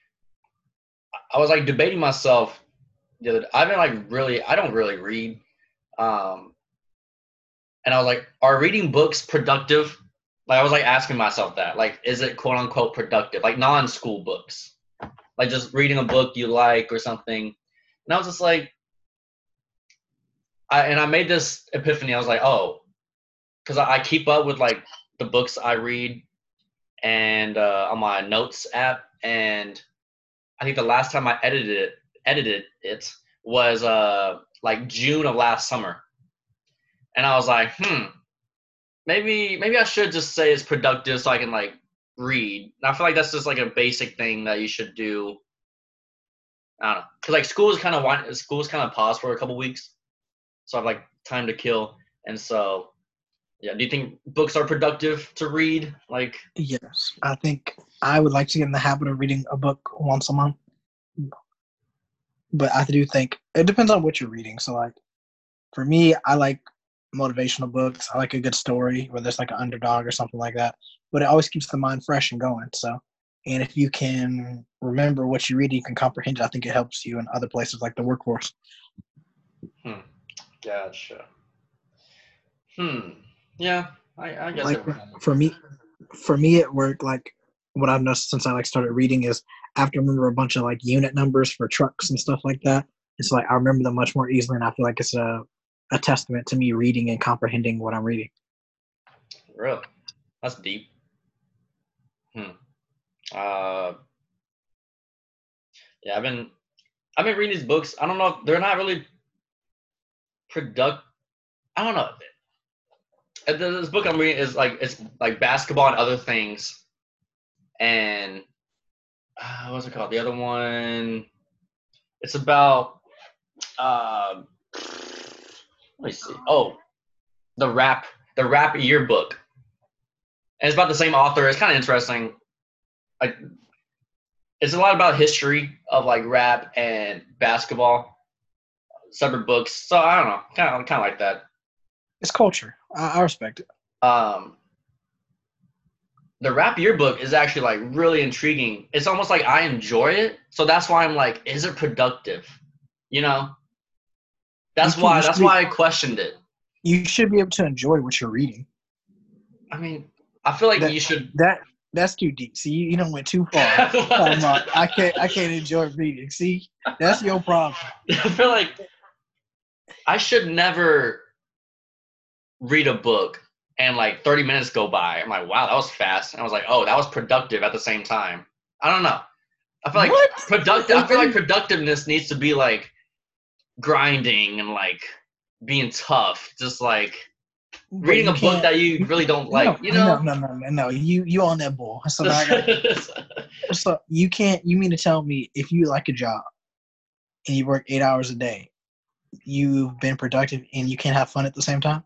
I was like debating myself the other day. I've been like really I don't really read. Um, and I was like, are reading books productive? Like I was like asking myself that. Like, is it quote unquote productive? Like non-school books. Like just reading a book you like or something. And I was just like I and I made this epiphany. I was like, oh, because I, I keep up with like the books I read and uh, on my notes app, and I think the last time I edited it, edited it was uh, like June of last summer, and I was like, hmm, maybe maybe I should just say it's productive so I can like read. And I feel like that's just like a basic thing that you should do. I don't know, because like school is kind of school is kind of paused for a couple weeks, so I have like time to kill, and so. Yeah. Do you think books are productive to read? Like, yes, I think I would like to get in the habit of reading a book once a month. But I do think it depends on what you're reading. So, like, for me, I like motivational books. I like a good story, whether it's like an underdog or something like that. But it always keeps the mind fresh and going. So, and if you can remember what you read, you can comprehend it. I think it helps you in other places like the workforce. Hmm. Gotcha. Hmm. Yeah, I, I guess like it for me, for me at work, like what I've noticed since I like started reading is I have to remember a bunch of like unit numbers for trucks and stuff like that. It's like I remember them much more easily, and I feel like it's a a testament to me reading and comprehending what I'm reading. Really? That's deep. Hmm. Uh. Yeah, I've been I've been reading these books. I don't know if they're not really product. I don't know. This book I'm reading is like it's like basketball and other things, and uh, what's it called? The other one, it's about. Uh, let me see. Oh, the rap, the rap yearbook, and it's about the same author. It's kind of interesting. Like, it's a lot about history of like rap and basketball, separate books. So I don't know, kind of kind of like that. It's culture. I, I respect it. Um, the rap yearbook is actually like really intriguing. It's almost like I enjoy it, so that's why I'm like, is it productive? You know, that's You can- why you that's should be- why I questioned it. You should be able to enjoy what you're reading. I mean, I feel like That- you should. That that's too deep. See, you, you don't went too far. Talking about, I can't I can't enjoy reading. See, that's your problem. I feel like I should never read a book and like thirty minutes go by. I'm like, wow, that was fast. And I was like, oh, that was productive at the same time. I don't know. I feel like What? productive. I feel like productiveness needs to be like grinding and like being tough. Just like But reading you a book can't- that you really don't like. no, You know. No, no, no, no, no. You you on that bull. So now I got so you can't. You mean to tell me if you like a job and you work eight hours a day, you've been productive and you can't have fun at the same time?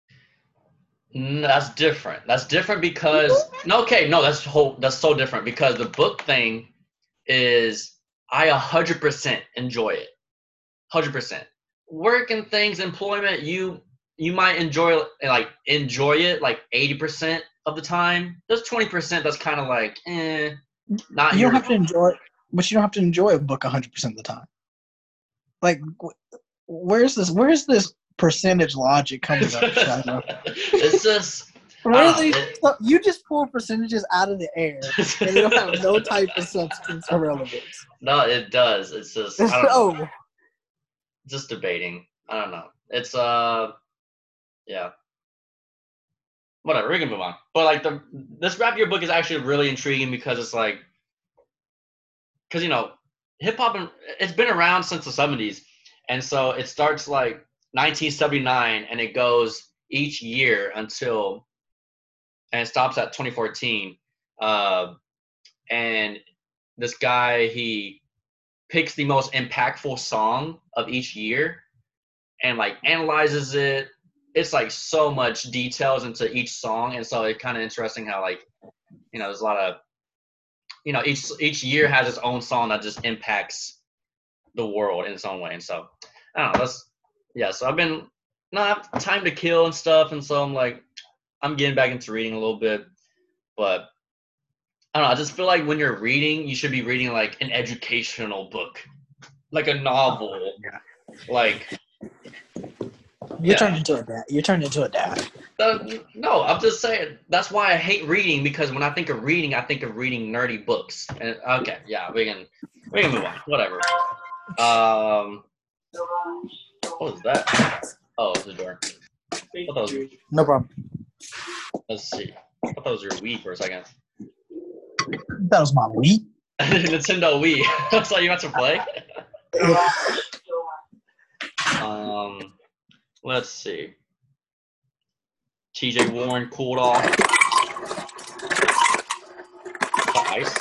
Mm, that's different. That's different because no, okay, no, that's whole. That's so different because the book thing is I a hundred percent enjoy it. Hundred percent. Work and things, employment, you you might enjoy like enjoy it like eighty percent of the time. There's twenty percent that's kind of like eh, not You don't your. have to enjoy, but you don't have to enjoy a book one hundred percent of the time. Like, where's this? Where's this percentage logic coming up, Shiloh? It's just Where are I these? don't know, it, So you just pull percentages out of the air, and they don't have no type of substance or relevance. no, it does. It's just I don't know. Oh, Just debating. I don't know. It's uh, yeah. Whatever. We can move on. But like the this rap year book is actually really intriguing because it's like, because you know, hip hop and it's been around since the seventies, and so it starts like nineteen seventy-nine and it goes each year until, and it stops at twenty fourteen. Uh, and this guy he picks the most impactful song of each year and like analyzes it. It's like so much details into each song, and so it's kind of interesting how like you know there's a lot of you know each each year has its own song that just impacts the world in its own way, and so I don't know. That's yeah. So I've been no I have time to kill and stuff, and so I'm like I'm getting back into reading a little bit, but I don't know. I just feel like when you're reading, you should be reading like an educational book, like a novel, yeah. like. You're Yeah. turned into a dad. You're turned into a dad. Uh, no, I'm just saying. That's why I hate reading because when I think of reading, I think of reading nerdy books. And okay, yeah, we can we can move on. Whatever. Um, what was that? Oh, it's the door. I thought that was, No problem. let's see. I thought that was your Wii for a second. That was my week. Nintendo Wii. That's all you got to play. um, let's see. T J Warren cooled off. Ice.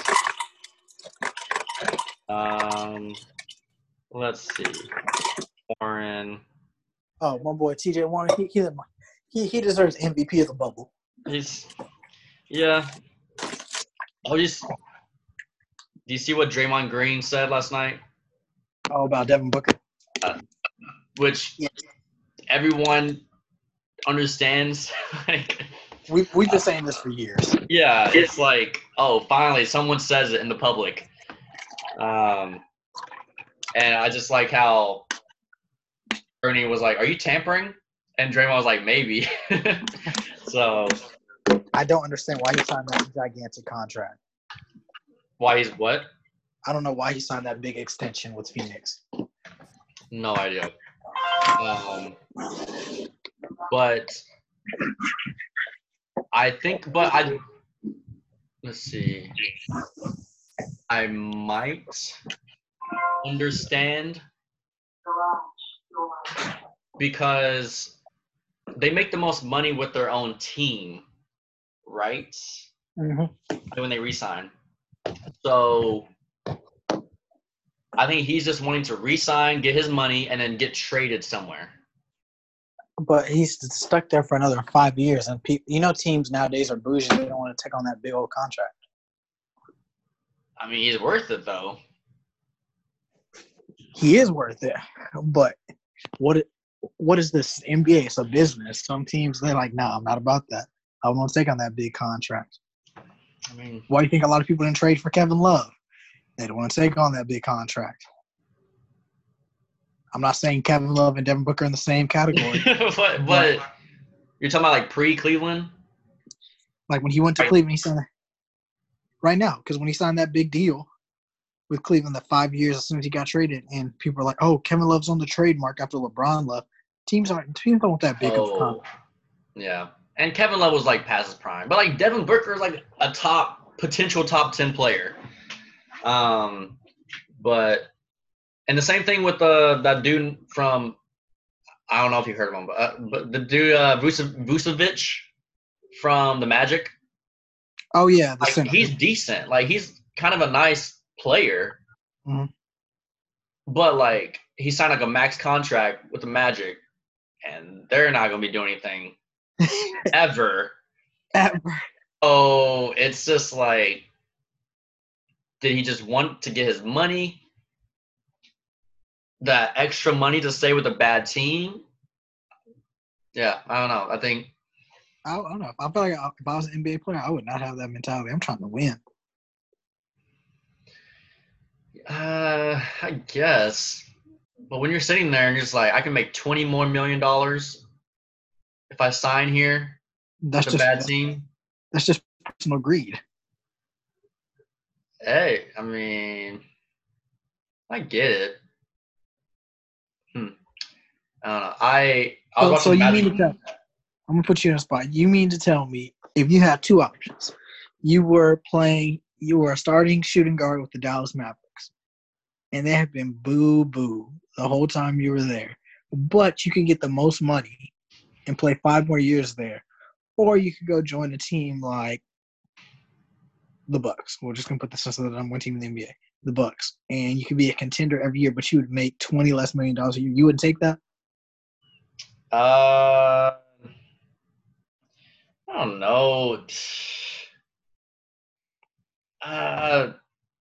Um, let's see. Warren. Oh, my boy T J Warren. He he he, he deserves M V P of the bubble. He's yeah. Oh, just do you see what Draymond Green said last night? Oh, about Devin Booker. Uh, which Yeah. everyone understands. Like, We we've been saying this for years. yeah, it's like, oh, finally someone says it in the public. Um, and I just like how Ernie was like, "Are you tampering?" And Draymond was like, "Maybe." So I don't understand why he signed that gigantic contract. why he's what? I don't know why he signed that big extension with Phoenix. No idea. Um, but I think, but I let's see. I might understand because they make the most money with their own team, right? Mm-hmm. When they re-sign. So I think he's just wanting to re-sign, get his money, and then get traded somewhere. But he's stuck there for another five years, and pe- you know teams nowadays are bougie. They don't want to take on that big old contract. I mean, he's worth it though. He is worth it, but what what is this N B A? It's a business. Some teams they're like, "No, nah, I'm not about that. I won't take on that big contract." I mean, why do you think a lot of people didn't trade for Kevin Love? They don't want to take on that big contract. I'm not saying Kevin Love and Devin Booker are in the same category. but, but you're talking about like pre-Cleveland? Like when he went to Cleveland, he signed right now because when he signed that big deal with Cleveland, that five years as soon as he got traded, and people are like, "Oh, Kevin Love's on the trade mark after LeBron left." Teams aren't teams don't want that big oh, of a contract. Yeah, and Kevin Love was like past his prime, but like Devin Booker is like a top potential top ten player. Um, but and the same thing with the that dude from I don't know if you heard of him, but, uh, but the dude uh, Vucevic from the Magic. Oh yeah, the like, center. He's decent. Like he's kind of a nice player. Mm-hmm. but like he signed like a max contract with the Magic, and they're not gonna be doing anything ever. Ever. Oh, it's just like, did he just want to get his money? That extra money to stay with a bad team? Yeah, I don't know. I think I, I don't know. I feel like I- if I was an N B A player, I would not have that mentality. I'm trying to win. uh I guess. But when you're sitting there and you're just like, I can make twenty more million dollars if I sign here That's with a just bad that's, team. that's just personal greed. Hey, I mean, I get it. Hmm. I don't know. I I was So, so watching you mean Magic. to tell? I'm gonna put you in a spot. You mean to tell me if you had two options, you were playing, you were a starting shooting guard with the Dallas Mavericks, and they have been boo boo the whole time you were there, but you can get the most money and play five more years there, or you could go join a team like the Bucks. We're just gonna put this as the number one team in the N B A, the Bucks, and you could be a contender every year, but you would make twenty less million dollars a year. You would take that? Uh, I don't know. Uh,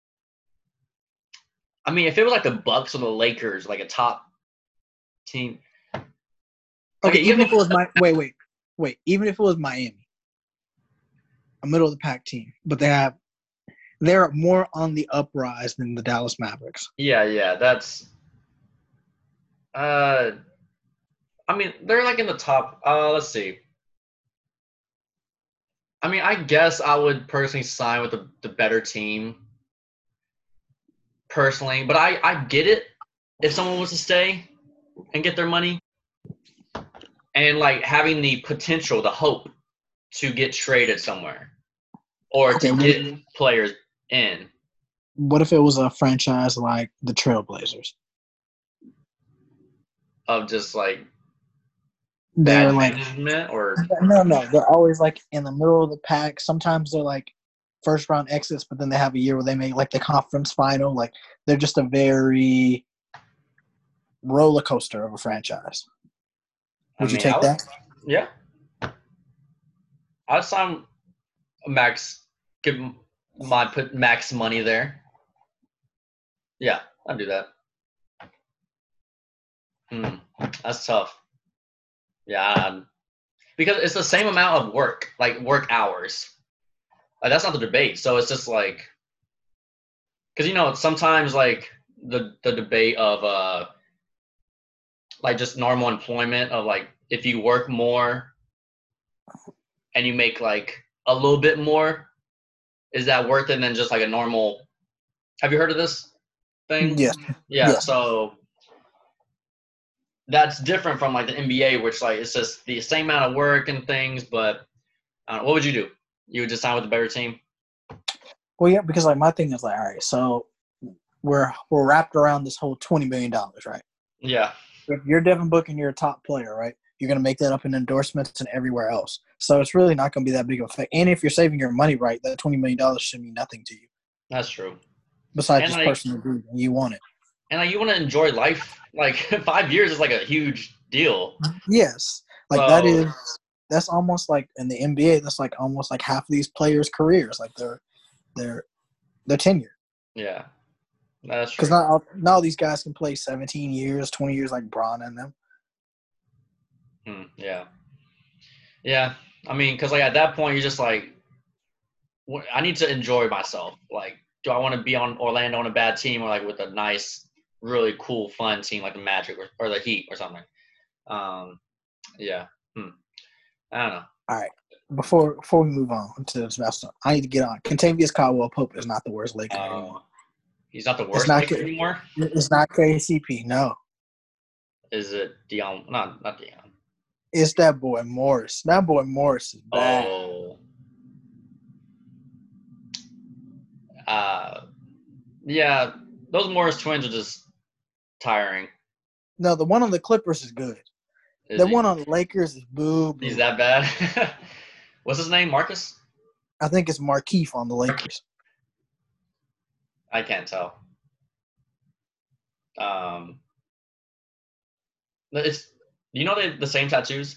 I mean, if it was like the Bucks or the Lakers, like a top team. Okay, Okay, you even have if it was my wait, wait, wait, even if it was Miami, a middle of the pack team, but they have they're more on the uprise than the Dallas Mavericks. yeah, yeah. That's uh, I mean, they're like in the top. Uh, let's see. I mean, I guess I would personally sign with the, the better team personally, but I I get it if someone was to stay and get their money and like having the potential, the hope to get traded somewhere or to Okay, what, get players in what if it was a franchise like the Trailblazers? of just like They're bad like management or no, no, they're always like in the middle of the pack. Sometimes they're like first round exits, but then they have a year where they make like the conference final. Like they're just a very roller coaster of a franchise. I Would you mean, I take would, that? yeah, I'd sign max, give my put max money there. Yeah, I'd do that. Hmm, that's tough. Yeah, I'd, because it's the same amount of work, like work hours. Like that's not the debate. So it's just like, because you know sometimes like the the debate of uh like just normal employment of like if you work more and you make like a little bit more, is that worth it than just like a normal? Have you heard of this thing? Yes. Yeah, Yes. so that's different from like the N B A, which like it's just the same amount of work and things. But uh, what would you do? You would just sign with a better team? Well, yeah, because like my thing is like, all right, so we're we're wrapped around this whole twenty million dollars, right? Yeah, If you're Devin Book and you're a top player, right? You're gonna make that up in endorsements and everywhere else. So it's really not gonna be that big of a effect. And if you're saving your money right, that twenty million dollars should mean nothing to you. that's true. Besides And just like personal greed. You want it. and like you want to enjoy life. Like five years is like a huge deal. Yes. Like that So is that's almost like in the N B A, that's like almost like half of these players' careers. Like their their their tenure. yeah, that's Because true. not all, not all these guys can play seventeen years, twenty years like Braun and them. Hmm, yeah, yeah. I mean, because like at that point you're just like, wh- I need to enjoy myself. Like, do I want to be on Orlando on a bad team or like with a nice, really cool, fun team like the Magic or, or the Heat or something? Um, yeah. Hmm. I don't know. All right. Before before we move on to this next one, I need to get on. Contavious Caldwell Pope is not the worst Laker Uh, anymore. he's not the It's worst not Laker anymore. it's not K C P. No, Is it Dion? Not not Dion. it's that boy Morris. That boy Morris is bad. Oh. Uh, yeah. Those Morris twins are just tiring. No, the one on the Clippers is good. Is The he? one on the Lakers is boo He's boo. that bad? What's his name? Marcus? I think it's Markeith on the Lakers. I can't tell. Um, it's you know they the same tattoos.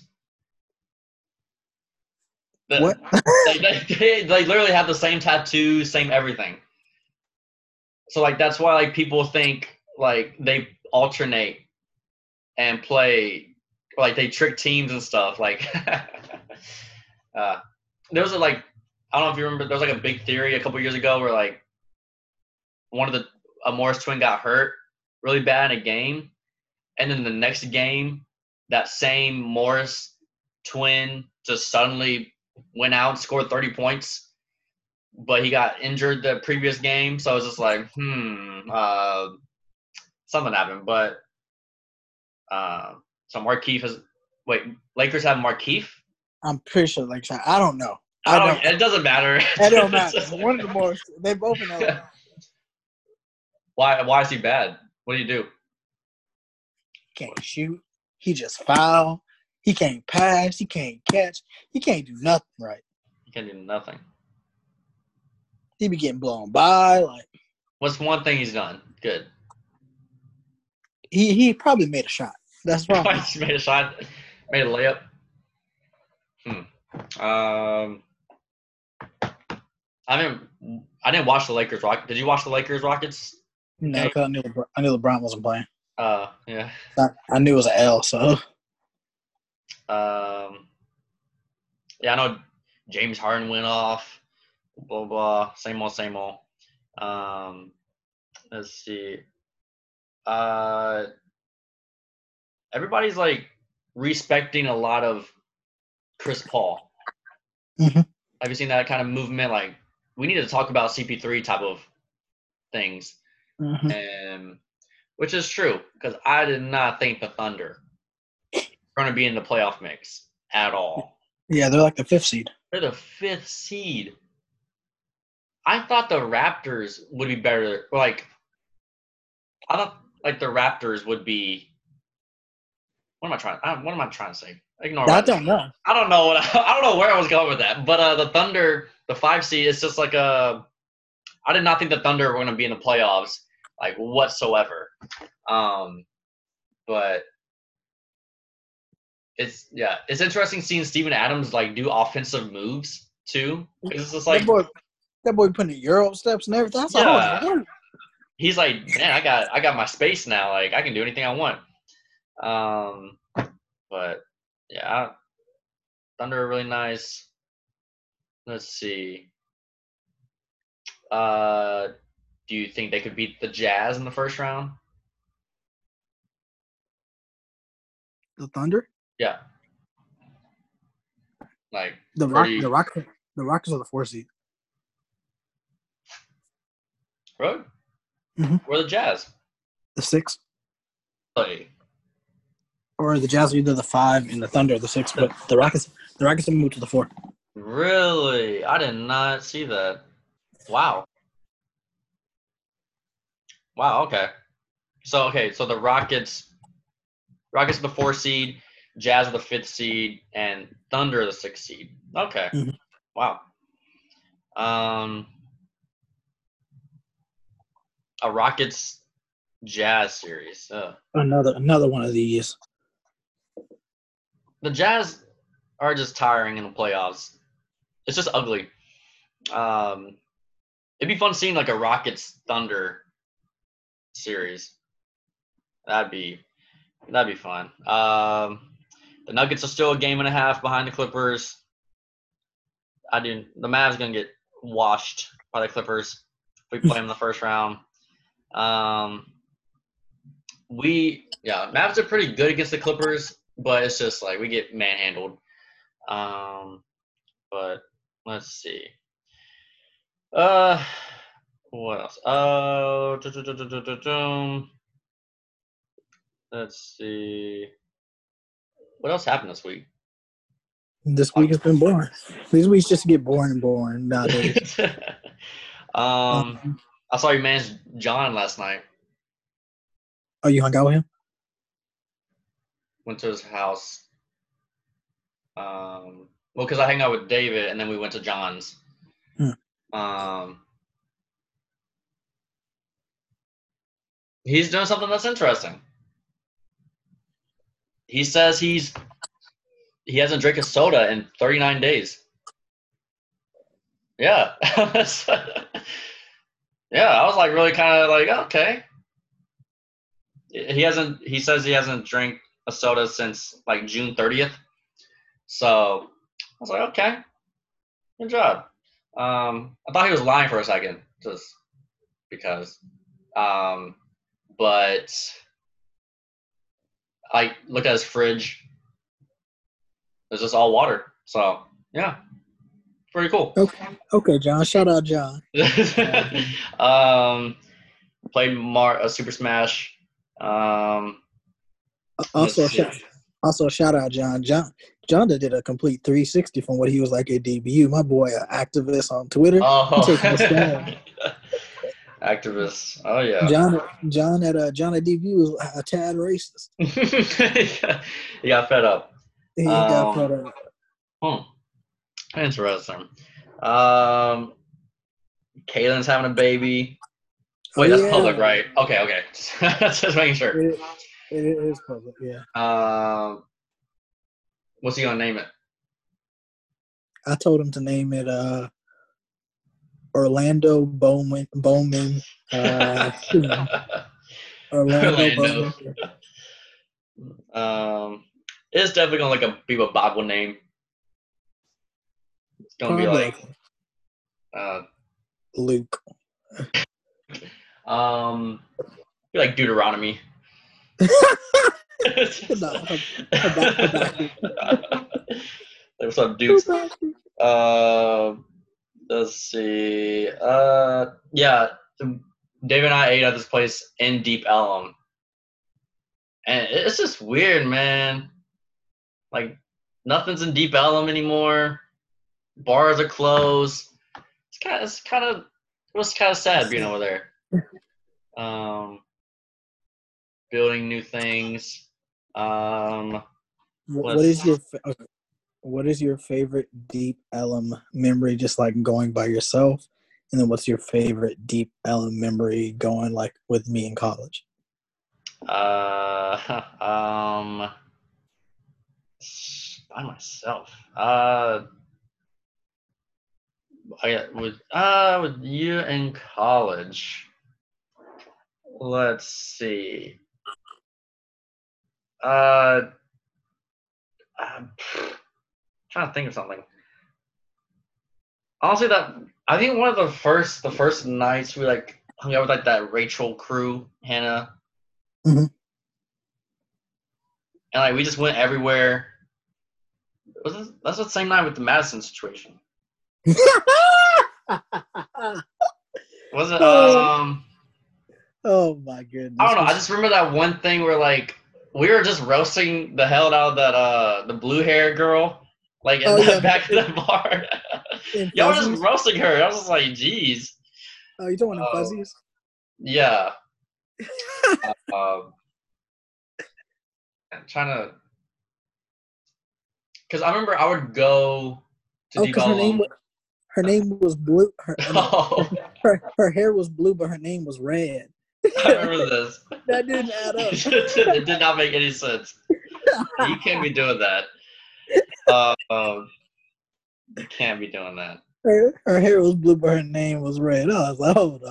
What? The, they, they they they literally have the same tattoos, same everything. So like that's why like people think like they alternate and play like they trick teams and stuff. Like uh, there was a like I don't know if you remember there was like a big theory a couple years ago where like one of the a Morris twin got hurt really bad in a game, and then the next game that same Morris twin just suddenly went out and scored thirty points, but he got injured the previous game, so I was just like, hmm, uh, something happened. But uh, so Markeith has wait, Lakers have Markeith. I'm pretty sure like I don't know. I I don't. don't. It doesn't matter. It don't matter. One of the most. They both in L A. Why? Why is he bad? What do you do? He can't shoot. He just foul. He can't pass. He can't catch. He can't do nothing right. He can do nothing. He be getting blown by. Like what's one thing he's done good? He he probably made a shot. That's probably he made a shot. Made a layup. Hmm. Um. I didn't. I didn't watch the Lakers Rockets. Did you watch the Lakers Rockets? no, because I knew LeBron, I knew LeBron wasn't playing. Uh, yeah. I, I knew it was an L. So. Um. Yeah, I know. James Harden went off. Blah blah. Same old, same old. Um. Let's see. Uh. Everybody's like respecting a lot of Chris Paul. Mm-hmm. Have you seen that kind of movement? Like, we need to talk about C P three type of things, Mm-hmm. and which is true because I did not think the Thunder were going to be in the playoff mix at all. Yeah, they're like the fifth seed. They're the fifth seed. I thought the Raptors would be better. Like, I thought like the Raptors would be. What am I trying? I, what am I trying to say? Ignore. I don't know. I don't know. What I, I don't know where I was going with that. But uh, the Thunder, the five seed, it's just like a. I did not think the Thunder were going to be in the playoffs, like whatsoever. Um, but it's yeah, it's interesting seeing Steven Adams like do offensive moves too. It's just like that boy, that boy putting the Euro steps and everything. That's yeah. hard. He's like, man, I got I got my space now. Like I can do anything I want. Um, but yeah, Thunder are really nice. Let's see. Uh, do you think they could beat the Jazz in the first round? The Thunder? Yeah. Like the Rock, pretty... the Rock, the Rockets are the four seed. Really? Mm-hmm. Or the Jazz? The six. Really? Or the Jazz are either the five and the Thunder are the six, but the Rockets, the Rockets have moved to the four. Really? I did not see that. Wow. Wow. Okay. So okay. So the Rockets, Rockets are the four seed, Jazz are the fifth seed, and Thunder are the sixth seed. Okay. Mm-hmm. Wow. Um, a Rockets Jazz series. Ugh. Another another one of these. The Jazz are just tiring in the playoffs. It's just ugly. Um, it'd be fun seeing like a Rockets Thunder series. That'd be that'd be fun. Um, the Nuggets are still a game and a half behind the Clippers. I do. The Mavs gonna get washed by the Clippers if we play them in the first round. Um, we yeah, Mavs are pretty good against the Clippers, but it's just like we get manhandled. Um, but let's see. Uh, what else? Uh, let's see. What else happened this week? This week has been boring. These weeks just get boring and boring nowadays. um, I saw you manage John last night. Oh, you hung out with him? Went to his house. Um, well, because I hang out with David, and then we went to John's. Hmm. Um, He's doing something that's interesting. He says he's he hasn't drank a soda in thirty-nine days. Yeah. Yeah, I was like really kind of like, okay. He hasn't he says he hasn't drank a soda since like June thirtieth. So I was like, okay, good job. Um, I thought he was lying for a second, just because. Um, but I look at his fridge. It's just all water. So yeah, pretty cool. Okay, okay, John. Shout out, John. um, played Mar uh, Super Smash. Um, Also, shout, also shout out, John. John John that did a complete three sixty from what he was like at debut. My boy, an activist on Twitter. Oh, He taking a stand. Activists. Oh yeah. John John at uh, John at debut was a tad racist. He got fed up. He got Um, fed up. Hmm. Interesting. Um, Kaylin's having a baby. Wait, Oh, that's yeah. public, right? Okay, okay. Just making sure. It, it is public, yeah. Um, what's he gonna name it? I told him to name it uh, Orlando Bowman. Bowman. Uh, Orlando, Orlando. Bowman. Um, it's definitely gonna like a be a Bible name. It's gonna Probably be like uh, Luke. Um, be like Deuteronomy. What's up, Dukes? Uh, let's see. Uh, yeah, David and I ate at this place in Deep Ellum, and it's just weird, man. Like nothing's in Deep Ellum anymore. Bars are closed. It's kind of, it's kind of, it was kind of sad being over there. Um, building new things. Um, what is your okay. What is your favorite Deep Ellum memory? Just like going by yourself, and then what's your favorite Deep Ellum memory going like with me in college? Uh, um, by myself. Uh, I with uh with you in college. Let's see. Uh, I'm trying to think of something. Honestly, that I think one of the first the first nights we like hung out with like that Rachel crew, Hannah, mm-hmm. and like we just went everywhere. Was this, that's the same night with the Madison situation. Was it? Um. Oh my goodness! I don't know. I just remember that one thing where like we were just roasting the hell out of that uh the blue hair girl, like in oh, the yeah, back of the bar. Y'all were just roasting her. I was just like, geez. Oh, you talking about uh, fuzzies? Yeah. uh, um, I'm trying to, because I remember I would go to oh, Deep her name, Ellum. her name was blue. Her, Oh. her, her hair was blue, but her name was red. I remember this. That didn't add up. It did not make any sense. You can't be doing that. Uh, um, you can't be doing that. Her, her hair was blue, but her name was red. I was like, hold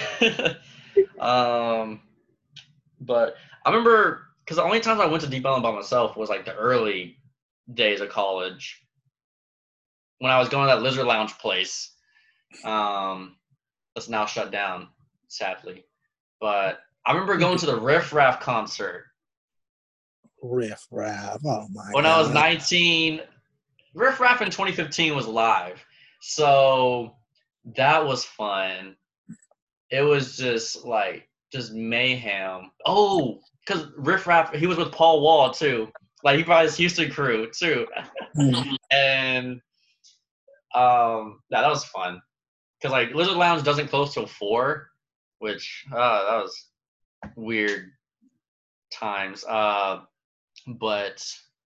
on. um, but I remember because the only times I went to Deep Ellum by myself was like the early days of college when I was going to that Lizard Lounge place. Um, that's now shut down, sadly. But I remember going to the Riff Raff concert. Riff Raff, oh my when god! When I was nineteen, Riff Raff in twenty fifteen was live, so that was fun. It was just like just mayhem. Oh, because Riff Raff, he was with Paul Wall too. Like he brought his Houston crew too, mm-hmm. and um, yeah, that was fun. Because like Lizard Lounge doesn't close till four, which uh, that was weird times. Uh, but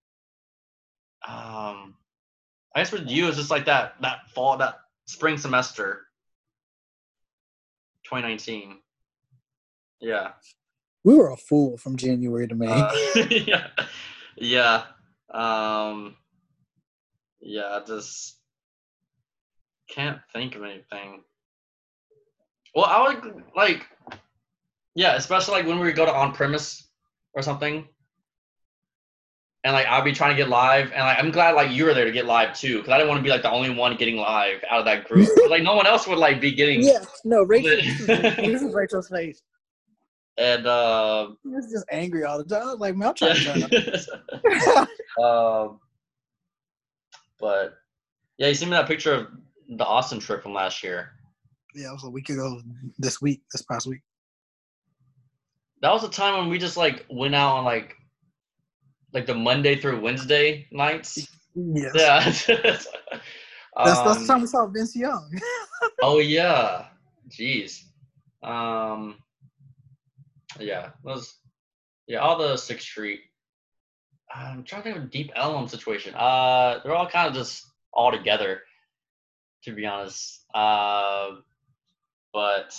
um, I guess with you, it's just like that that fall, that spring semester, twenty nineteen. Yeah. We were a fool from January to May. Uh, yeah, yeah, um, yeah. I just can't think of anything. Well, I would like, yeah, especially like when we would go to on premise or something, and like I'd be trying to get live, and like I'm glad like you were there to get live too, because I didn't want to be like the only one getting live out of that group. Like no one else would like be getting. Yeah, no, Rachel. This is, this is Rachel's face. And uh, he was just angry all the time. I was like, man, I'm trying yeah. to turn up. um, but yeah, you sent me that picture of the Austin trip from last year. Yeah, it was a week ago. This week, this past week. That was the time when we just like went out on like, like the Monday through Wednesday nights. Yes. Yeah. that's um, that's the time we saw Vince Young. Oh yeah, jeez. Um, yeah, those. Yeah, all the Sixth Street. I'm trying to think of a Deep Ellum situation. Uh, they're all kind of just all together, to be honest. Uh, but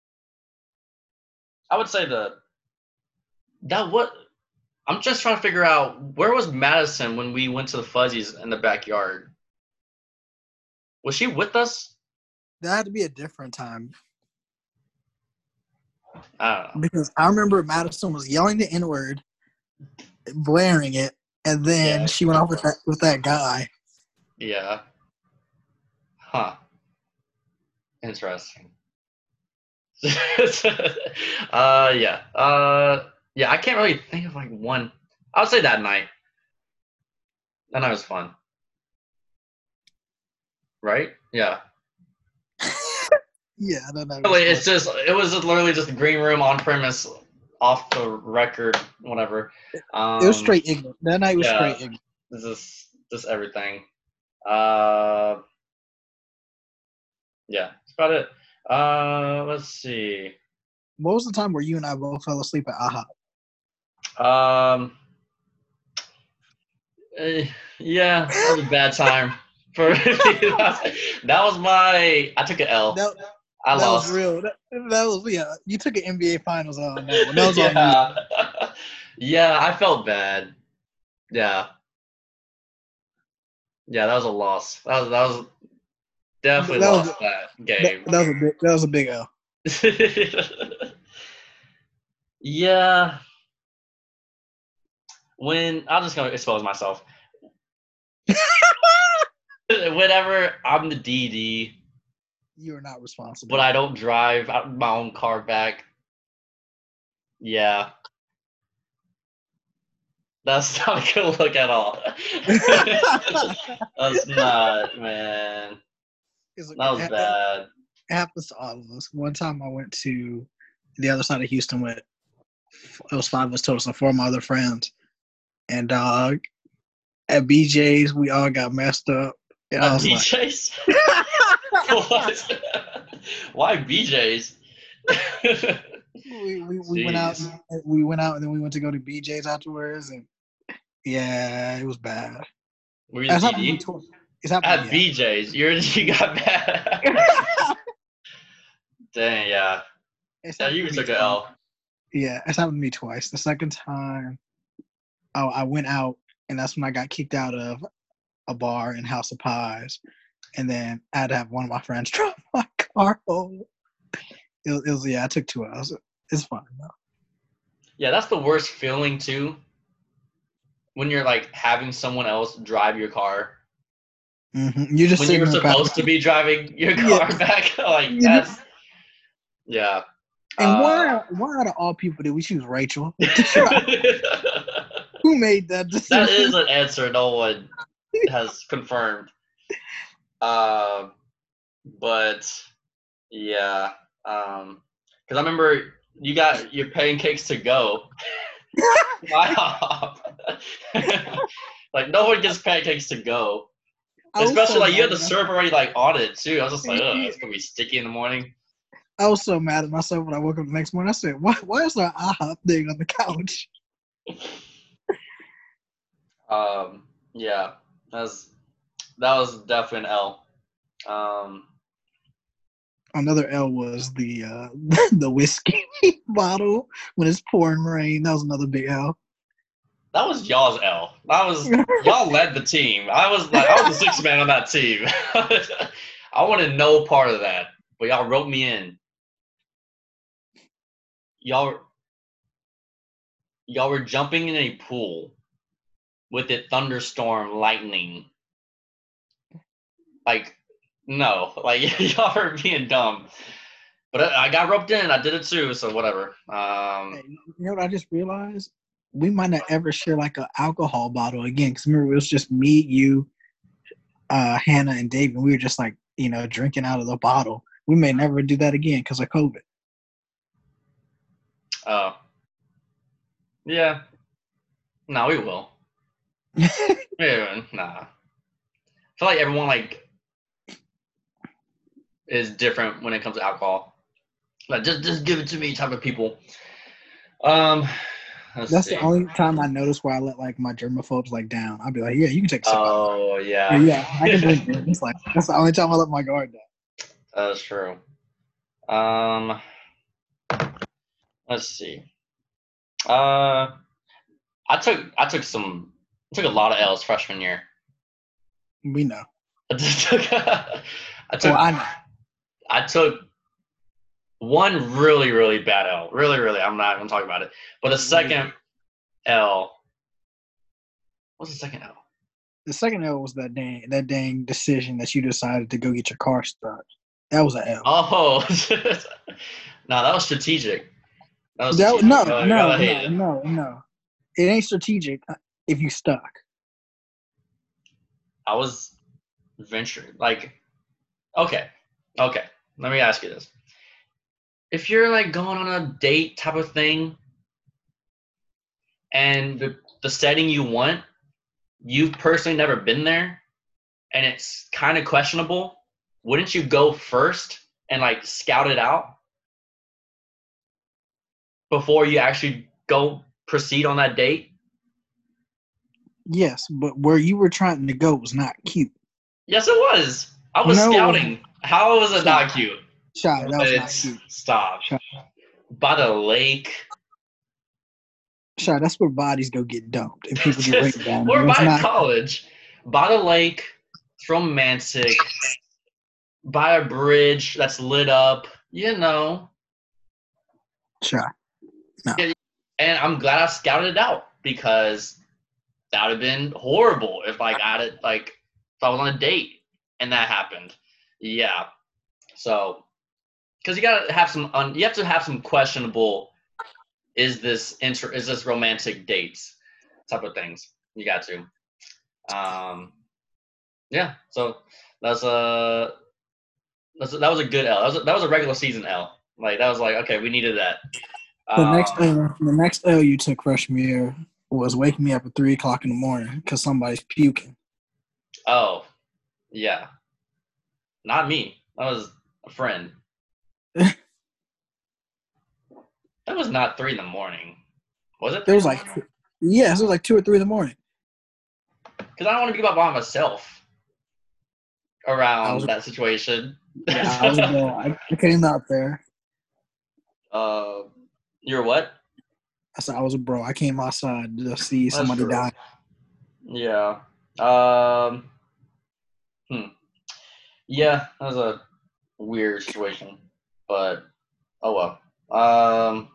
I would say the that what I'm just trying to figure out where was Madison when we went to the Fuzzies in the backyard. Was she with us? That had to be a different time. I don't know. Because I remember Madison was yelling the N-word, blaring it, and then Yeah. she went off with that with that guy. Yeah. Huh. Interesting. uh yeah. Uh yeah, I can't really think of like one. I would say that night. That night was fun. Right? Yeah. Yeah, I don't know. Really, it's just it was just literally just a green room on premise, off the record, whatever. Um, it was straight ignorant. That night was yeah, straight ignorant. This is just everything. Uh, yeah, that's about it. Uh, let's see. What was the time where you and I both fell asleep at IHOP? Um, uh, yeah, that was a bad time for me. That was my. I took an L. That, I that lost. was real. That, that was yeah. You took an N B A Finals on that one. That was yeah. on you. Yeah, I felt bad. Yeah. Yeah, that was a loss. That was that was definitely that lost was, that game. That, that was a big. That was a big L. Yeah. When I'm just gonna expose myself. Whenever I'm the D D, you are not responsible. but I don't drive my own car back. Yeah. That's not a good look at all. That's not, man. That was it, bad. It happens to all of us. One time I went to the other side of Houston with, it was five of us total, so four of my other friends. And uh, at B J's, we all got messed up. And At I was B J's? Like, what? Why B J's? we we, we went out. We went out, and then we went to go to B J's afterwards, and yeah, it was bad. Were you the D D? It's happened at B J's. You're you got bad. Dang, yeah. It's yeah, you took an L. Yeah, it's happened to me twice. The second time, oh, I went out, and that's when I got kicked out of a bar in House of Pies, and then I had to have one of my friends drive my car home. It was, it was yeah, I took two hours. It's fine though. Yeah, that's the worst feeling too. When you're like having someone else drive your car. Mm-hmm. You're just when you're supposed to be driving your car yeah. back. Like yeah. that's yeah. And uh, why why out of all people did we choose Rachel? Who made that decision? That is an answer no one has confirmed. Uh, but yeah. Um, because I remember you got your pancakes to go. Wow. Like no one gets pancakes to go. Especially so like you had the syrup already like on it too. I was just like, oh, it's gonna be sticky in the morning. I was so mad at myself when I woke up the next morning. I said, why why is there an IHOP thing on the couch? um yeah. That was that was definitely an L. Um Another L was the uh the whiskey. bottle when it's pouring rain. That was another big L. That was y'all's L. That was y'all led the team. I was like, I was the sixth man on that team. I wanted no part of that, but y'all wrote me in. Y'all, y'all were jumping in a pool with it thunderstorm lightning. Like, no, like y'all are being dumb. But I, I got roped in. I did it too. So whatever. Um, Hey, you know what I just realized? We might not ever share like an alcohol bottle again. Because remember, it was just me, you, uh, Hannah, and David. We were just like, you know, drinking out of the bottle. We may never do that again because of COVID. Oh. Uh, yeah. No, we will. Yeah, nah. I feel like everyone like is different when it comes to alcohol. Like just just give it to me type of people. Um, let's That's see. the only time I notice where I let like my germaphobes like down. I'll be like, yeah, you can take a sip out of it. Oh Or, yeah. yeah, I can drink it. It's like that's the only time I let my guard down. That's true. Um, let's see. Uh, I took I took some I took a lot of L's freshman year. We know. I took I took Well, I know. I took one really really bad L. Really really. I'm not gonna talk about it. But the second L. What's the second L? The second L was that dang that dang decision that you decided to go get your car started. That was an L. Oh, no, that was strategic. That was That, strategic. no, Gotta, no, gotta hate no, it. no, no. It ain't strategic if you stuck. I was venturing. Like, okay, okay. Let me ask you this: if you're like going on a date type of thing, and the the setting you want, you've personally never been there, and it's kind of questionable, wouldn't you go first and like scout it out before you actually go proceed on that date? Yes, but where you were trying to go was not cute. Yes, it was. I was No, scouting. How was it Shy, not cute? Shy, that was not It's cute. stop. Shy, By the lake. Shy, that's where bodies go get dumped and people get raped down there. Or That's by not. college. By the lake. It's romantic. By a bridge that's lit up. You know. Shy. No. And I'm glad I scouted it out because that would have been horrible if like I had it like if I was on a date and that happened. Yeah. So because you gotta have some un, you have to have some questionable is this inter, is this romantic dates type of things. You got to. Um yeah, so that's a that's a, that was a good L. That was a, that was a regular season L. Like that was like okay, we needed that. The next Um, L, the next L you took freshman year was waking me up at three o'clock in the morning because somebody's puking. oh, yeah. Not me. That was a friend. That was not three in the morning. Was it It three was in the like, morning? yes, it was like two or three in the morning. Because I don't want to be up by myself I around was, that situation. yeah, I was bro. I, I came out there. uh, you're what? I said I was a bro. I came outside to see That's somebody true. die. Yeah. Um. Hmm. Yeah, that was a weird situation, but oh well. Um.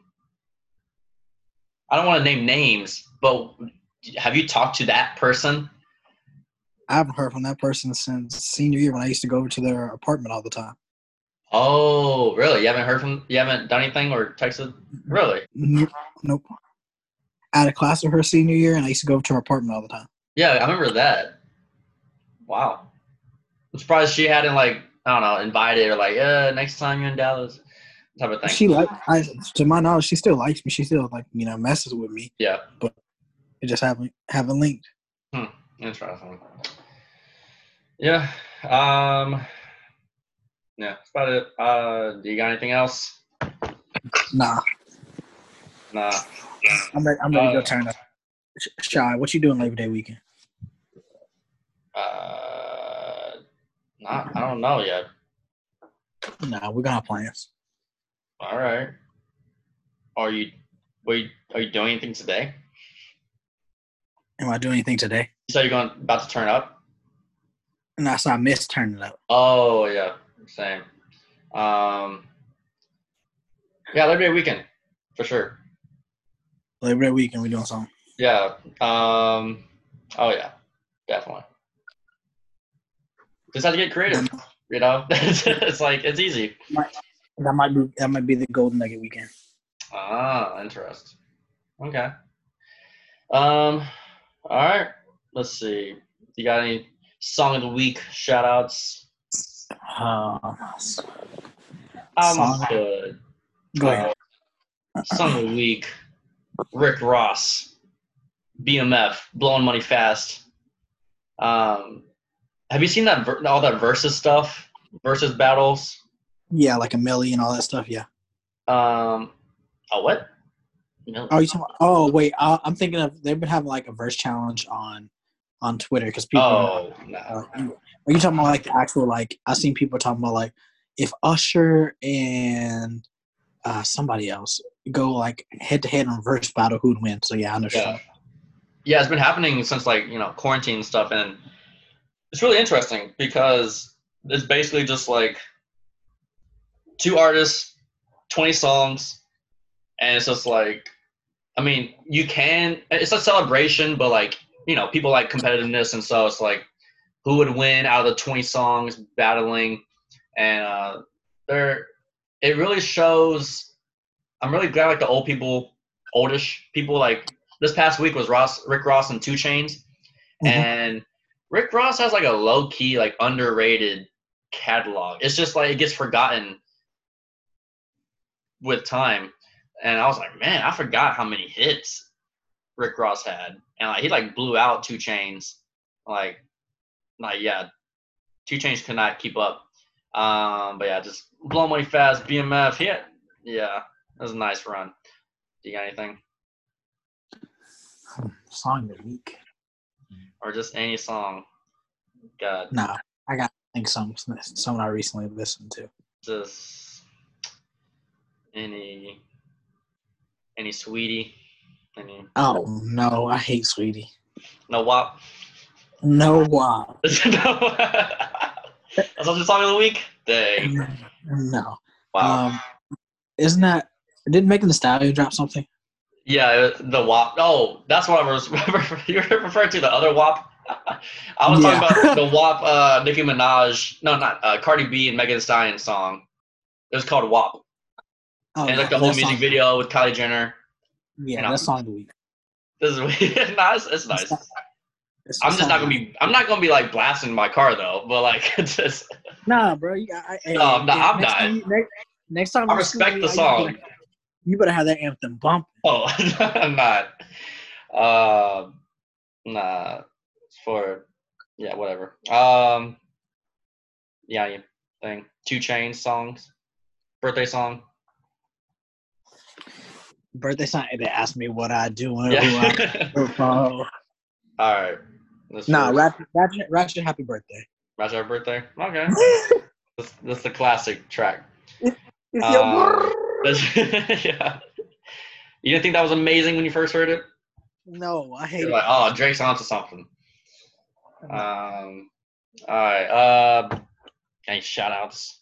I don't want to name names, but have you talked to that person? I haven't heard from that person since senior year when I used to go over to their apartment all the time. Oh, really? You haven't heard from? You haven't done anything or texted? Really? Nope. Nope. I had a class with her senior year, and I used to go over to her apartment all the time. Yeah, I remember that. Wow. I'm surprised she hadn't like I don't know invited or like uh next time you're in Dallas type of thing. She like, I, to my knowledge, she still likes me. She still like, you know, messes with me. Yeah. But it just haven't haven't linked. Hmm. Interesting. Yeah. Um. Yeah. That's about it. Uh. Do you got anything else? Nah, Nah. I'm ready. I'm ready to Uh. go turn up. Shy, what you doing Labor Day weekend? uh not. I don't know yet. Nah, we're gonna have plans. All right. Are you, were you, are you doing anything today? Am I doing anything today? You said you're going about to turn up? No, so I missed turning up. Oh, yeah. Same. Um, yeah, Labor Day weekend, for sure. Labor Day weekend, we doing something. Yeah. Um, oh, yeah. Definitely. Just have to get creative, you know? It's like, it's easy. That might be that might be the Golden Nugget weekend. Ah, interesting. Okay. Um, all right. Let's see. You got any song of the week shout outs? Uh, I'm song. good. Go ahead. Uh, song of the week. Rick Ross. B M F. Blowing Money Fast. Um, have you seen that ver- all that versus stuff? Versus battles? Yeah, like a Millie and all that stuff. Yeah. Um, oh, what? No. Oh, you talking about, oh wait, I, I'm thinking of they've been having like a verse challenge on on Twitter because people. Oh, no. Uh, are you talking about like the actual like? I've seen people talking about like if Usher and uh, somebody else go like head to head on verse battle, who'd win? So yeah, I understand. Yeah. Yeah, it's been happening since like, you know, quarantine and stuff, and it's really interesting because it's basically just like two artists, twenty songs, and it's just like, I mean, you can, it's a celebration, but like, you know, people like competitiveness, and so it's like, who would win out of the twenty songs battling, and uh, they're, it really shows, I'm really glad like the old people, oldish people, like this past week was Ross, Rick Ross and two Chainz, mm-hmm. and Rick Ross has like a low key, like underrated catalog. It's just like it gets forgotten with time. And I was like, man, I forgot how many hits Rick Ross had. And like he like blew out two Chainz. Like, like yeah, two Chainz could not keep up. Um, but yeah, just Blow Money Fast, B M F. Yeah, yeah, that was a nice run. Do you got anything? Song of the week. Or just any song. God. No, I got I think some someone I recently listened to. Just any any Sweetie. Any Oh no, I hate Sweetie. No W A P. No W A P. No. That's what the song of the week? Dang. No. Wow. Um, isn't that didn't Megan Thee Stallion drop something? Yeah, the W A P. Oh, that's what I was you were referring to, the other W A P. I was yeah. talking about the W A P, uh, Nicki Minaj. No, not uh, Cardi B and Megan Thee Stallion song. It was called W A P. Oh, and like the whole music song. video with Kylie Jenner. Yeah, you know. that song of the week. This is nah, it's, it's nice. It's, it's I'm just not gonna be. I'm not gonna be like blasting my car though. But like, it's just. Nah, bro. You, I, I, no, I'm not. I'm next not. Time you, next, next time I respect school, the song. You better, you better have that anthem bumping. Oh, I'm not. Uh, nah. It's for. Yeah, whatever. Um. Yeah, you thing. two Chainz songs. Birthday song. Birthday song. They asked me what I do and yeah. who I follow. All right. Nah, Ratchet, Ratchet, Ratchet, happy birthday. Ratchet, happy birthday. Okay. that's, that's the classic track. It's um, yeah. You didn't think that was amazing when you first heard it? No, I hate You're it. Like, oh, Drake's onto something. Um. All right. Uh. Any shout outs?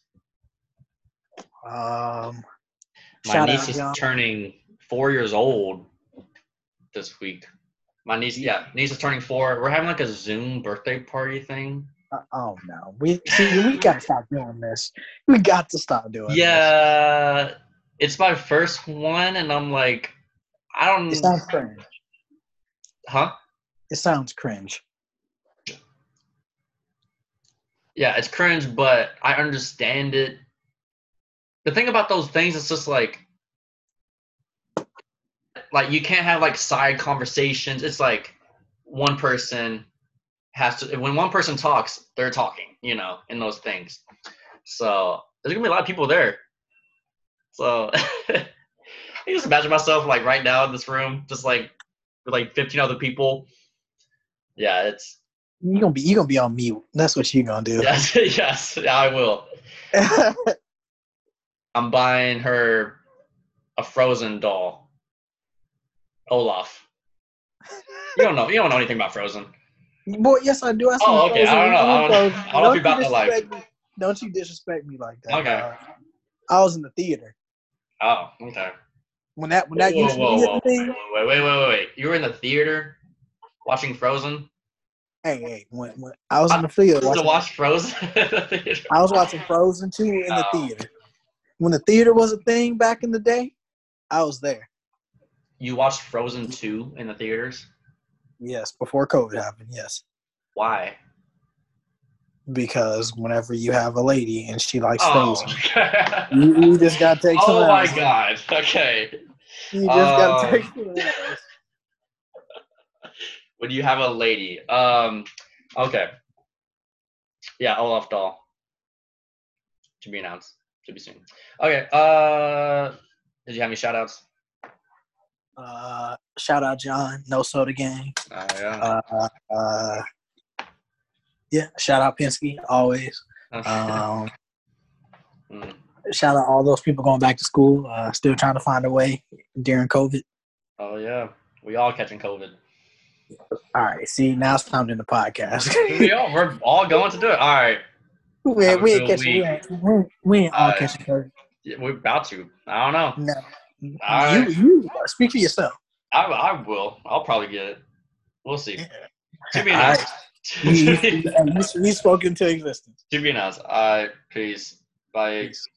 Um. My shout niece out, is y'all. turning four years old this week. My niece, yeah, niece is turning four. We're having like a Zoom birthday party thing. Uh, oh no, we see we gotta stop doing this. We got to stop doing yeah, this. It's my first one, and I'm like, I don't. It sounds cringe. Huh? It sounds cringe. Yeah, it's cringe, but I understand it. The thing about those things, it's just like, like you can't have like side conversations. It's like one person has to. When one person talks, they're talking. You know, in those things. So there's gonna be a lot of people there. So I just imagine myself like right now in this room, just like with like fifteen other people. Yeah, it's. You gonna be you gonna be on mute. That's what you gonna do. Yes, yes, I will. I'm buying her a Frozen doll. Olaf. You don't know. You don't know anything about Frozen. Boy, yes, I do. I seen Oh, okay. Frozen. I don't know. I don't, Frozen. I don't know if you're you about to like. disrespect me. Don't you disrespect me like that. Okay. dog. I was in the theater Oh, okay. when that when Whoa, that whoa, used to whoa, be a whoa, thing. wait, wait, wait, wait, wait. You were in the theater watching Frozen? Hey, hey, when, when I was in the I theater used to watching, watch Frozen in the theater. I was watching Frozen two in the Oh. theater. When the theater was a thing back in the day, I was there. You watched Frozen two in the theaters? Yes, before COVID happened. Yes, Why? because whenever you have a lady and she likes Oh. Frozen, you, you just gotta take some Oh my L's. god. Okay. You just gotta Um, take some L's. When you have a lady. Um. Okay. Yeah, Olaf doll. To be announced. To be soon. Okay. Uh. Did you have any shout outs? Uh, shout out John, No Soda Gang. Oh yeah. Uh, uh, yeah, shout out Penske always. Um, mm. shout out all those people going back to school, uh, still trying to find a way during COVID. Oh yeah. We all catching COVID. All right, see, now it's time to end the podcast. we all we're all going to do it. All right. we Have ain't, a we ain't good catching, we week. ain't, we ain't, we ain't all Uh, catching COVID. Yeah, we're about to. I don't know. No, All you, right. you speak for yourself. I, I will. I'll probably get it. We'll see. Yeah. To be All announced. right. you, you, you, you spoke into existence. To be announced. All right. Peace. Bye. Peace.